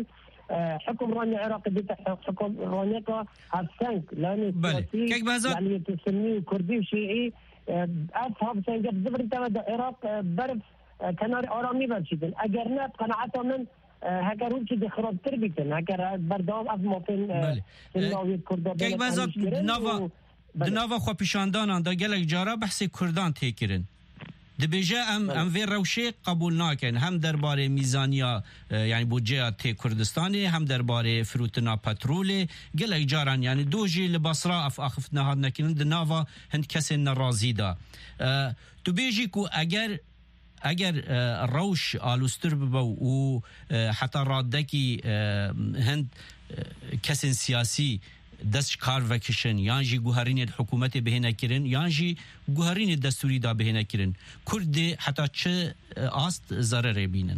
حكم راني عراقي بتاع حكم رانيكا هالسنك لأن السياسي يعني تسميه كردي وشيعي أفهم سنجاب زبر تبع العراق برف كناري أرامي برشيدن أجرنا قناعته من هكذا روشي دي خراب تربيتن هكذا بردام أف موطن سنوية كردابين كيف بازات نافا دناوا خو پیشاندانان دا گلک جارا بحث کردان تکرن دبیجه ام ام وی روشه قبول ناکن هم درباره میزانیا یعنی بودجه تی کردستانی هم درباره فروتنا پترول گلک جاران یعنی دوجی لبصرا اف اخف نهاد نکنن دناوا هند کسی نرازی دا تو بیجی کو اگر اگر روش آلوستر ببو و حتی رادکی هند کسین سیاسی دست کار وکشن یان جی گوهرین حکومت بهینه کرن یان جی گوهرین دستوری دا بهینه کرن کرد حتی چه آست ضرر بینن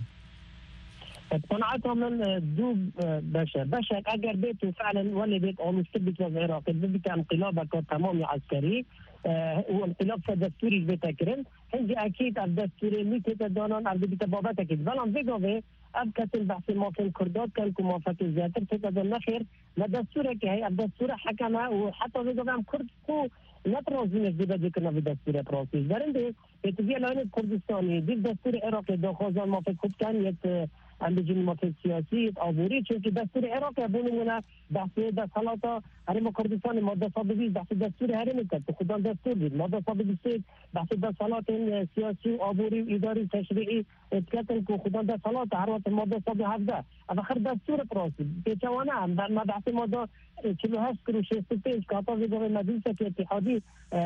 قناعته من دو بشر بشر اگر بيته فعلا ولا بيت او مستبد العراق بيت انقلابك تمامي عسكري وانقلاب دستوري بتكرن هنجي اكيد الدستوري اللي تدانون على بيت بابات اكيد بلان بيجوي اب كتل بحث موافق كردات كان موافق زياتر تدان نخير ما دستورك هي الدستور حكمه وحتى بيجوي ام كرد كو نتروزين جدا ذكرنا في دستور بروسيس درنده يتبيع لون كردستاني دي دستور عراقي داخل موافق كان يت عند جنمات السياسي عبوري چونکه دستور عراق بونمونه بحث دستالاتا هرم کردستان ماده صادقی بحث دستور هرم کرد خودان دستور بود ماده صادقی سید بحث دستالات سیاسی عبوری اداری تشریعی اتکتن که خودان دستالات هر وقت ماده صادق هفده اخر دستور پروسی پیچوانه هم ما بحث ماده چهل و هشت و شصت و پنج که حتی ویگاه مجلس اتحادی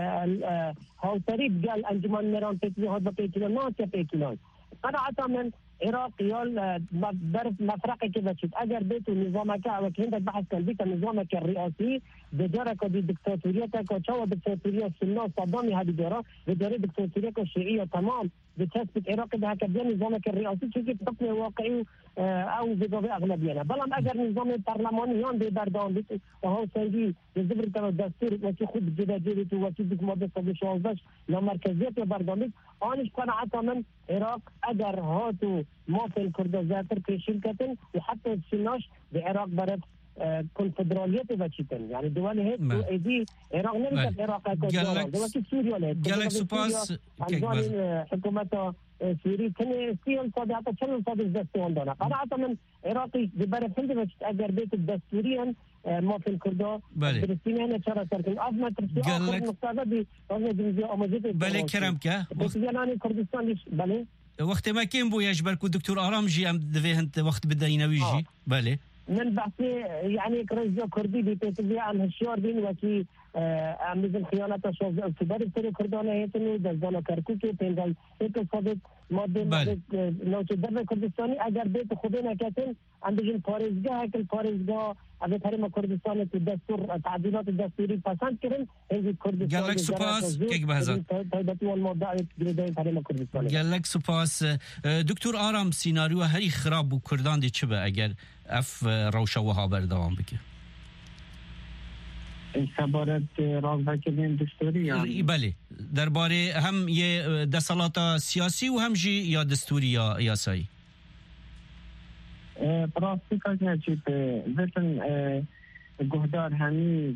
هاوتریب قال انجمان میران تطبیقات با پیچلان نه که پیچلان قناعتا من عراق يال برف مفرقه كذا شيء اگر بيتو نظامك او كنت بحث كان بيت نظامك الرئاسي بدرك دي دكتاتوريتك وشو دكتاتوريه السنه صدامي هذه دورة بدري دكتاتوريه الشيعيه تمام بتثبت عراق ده كبير نظامك الرئاسي شيء تقني واقعي او بيجوا اغلبيه بلان اگر نظام البرلماني يان بردان بيت وهو سنجي يزبر كان الدستور وشي خود جدا جديد وشي ديك ماده سبعة لا مركزيه بردان انش قناعه من عراق اگر هاتو ما في الكرد زاتر في شركة وحتى السناش بعراق برد كونفدرالية وشيتن يعني دول هيك ايدي عراق نريد عراق كدولة دول سوريا له جالك سوباس عندنا حكومة سوري كان سيل صادق حتى شنو صادق دستور عندنا قناعة من عراقي ببرد هند وشت اگر بيت الدستوريا ما في الكرد فلسطينيين شرع تركن افما ترسي اخر نقطة دي انا جنزي امجد بله كرمك بس يعني كردستان بله وقت ما كان بو يجبر كو دكتور آرام جي ام دفه انت وقت بدا ينويجي آه. بله من بحثي يعني كرزو كردي بيتبي عن هشيار بين وكي مثل خيانات شوز كبار تري كردانه هيتنو دزانا كركوكي بينجل هيك صادق ماده ماده لو تدبر كردستاني اگر بيت خودنا كاتن عندهم فارزگاه هيك الفارزگاه اگه تریم کردستان دستور تعدیلات دستوری پسند کردن هیچ کردستان گلک سپاس که بهزاد تایبتی والموضوع گریدای تریم کردستان گلک سپاس دکتر آرام سیناریو هری خراب بو کردان دی چه به اگر اف روشا وها بردوام بکه سبارت رازداری دستوری یعنی بله درباره هم یه دستالات سیاسی و هم جی یا دستوری یا یاسایی براستی که چیز زیتن گهدار همی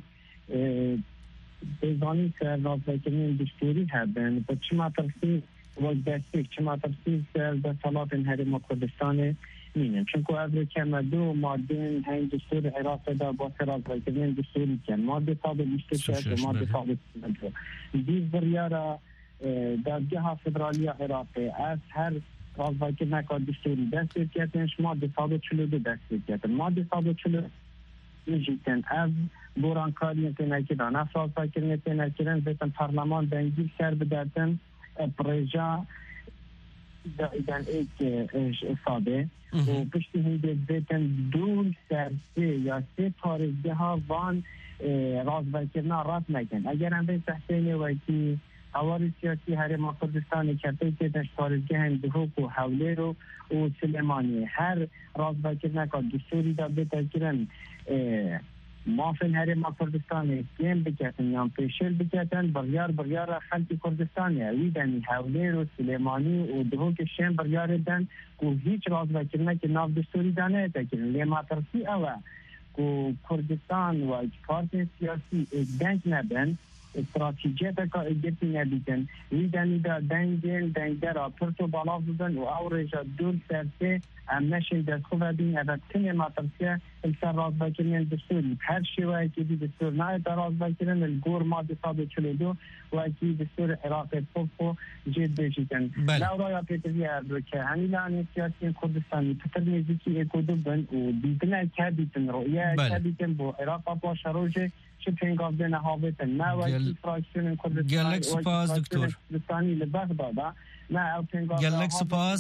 بیزانی که رازداری دستوری هستن با چما ترسی و دستی چما ترسی دستالات هرم کردستان مینه چون که اول که دو ماده این دستور عراق دا با رازداری دستوری کن ماده ثابت بیشتر شد ماده ثابت دیز بریارا در جهه فدرالی عراق از هر رازداری نکار دستوری دست بکردنش ماده ثابت شده دست بکردن ماده ثابت شده میجیتن از بورانکاری نتنکیدن از رازداری نتنکیدن بیتن پارلمان دنگیر سر بدردن پریجا دائدن ایک ساده و پشتی هنده بیتن دو سرسه یا سه تارزده ها وان رازداری کردن رات نکن اگر هم به تحسینی ویتی اوار سیاسی هرم کردستان کرده که دشتارزگه هم دهوک و حوله رو و سلیمانی هر رازداری کردن که دستوری دا بتاکرن مافن هرم کردستان کیم بکتن یا پیشل بکتن بریار بریار خلق کردستانی ویدن حوله رو سلیمانی و دهوک شم بریار دن که هیچ رازداری کردن که ناف دستوری دانه تاکرن لیما ترسی اوه که کردستان و پارتی سیاسی دنگ نبن استراتیجیت که ایجتی نبیدن ویدنی دا دنگل دنگ را پرتو بالا بودن و او رجا دول سرسه امنشن دست خوبه بین اول تنه مطرسیه السر راز بکرین دستوری هر شیوه که دی دستور نای در راز بکرین الگور ماده ثابت چلو دو و اکی دستور عراق پوپو جید بیشیدن لو رایا پیتوی ارد که همیلانی سیاسی کردستانی پتر نیزیکی اکودو بن و دیدن که دیدن رویه که دیدن با عراق با شروجه شبهين قابلنا هابطا ما وجه فراكسيون كردستان قال لك سباز دكتور كردستاني لبغداد گلک سپاس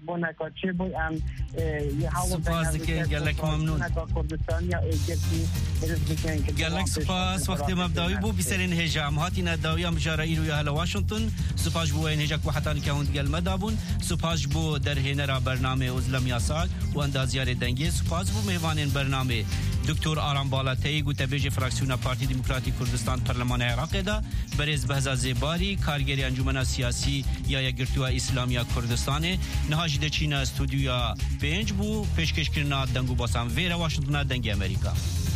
سپاس دیگه گلک ممنون گلک سپاس وقت مبداوی بو بسرین هجام هاتی نداوی هم جارایی روی هلا واشنطن سپاس بو این هجاک وحتانی که هند گل مدابون سپاس بو در هنرا برنامه ازلم یاسال و اندازیار دنگی سپاس بو مهوانین برنامه دکتر آرام بالاتایی گوتبیج فراکسیون پارتی دموکراتی کردستان پارلمان عراق دا برز بهزا زیباری کارگری انجمن سیاسی یا یگرتوا اسلامیا کردستان نهاجی د چین استودیو پنج بو پیشکش کرنا دنگو باسان ویرا واشنطن دنگ امریکا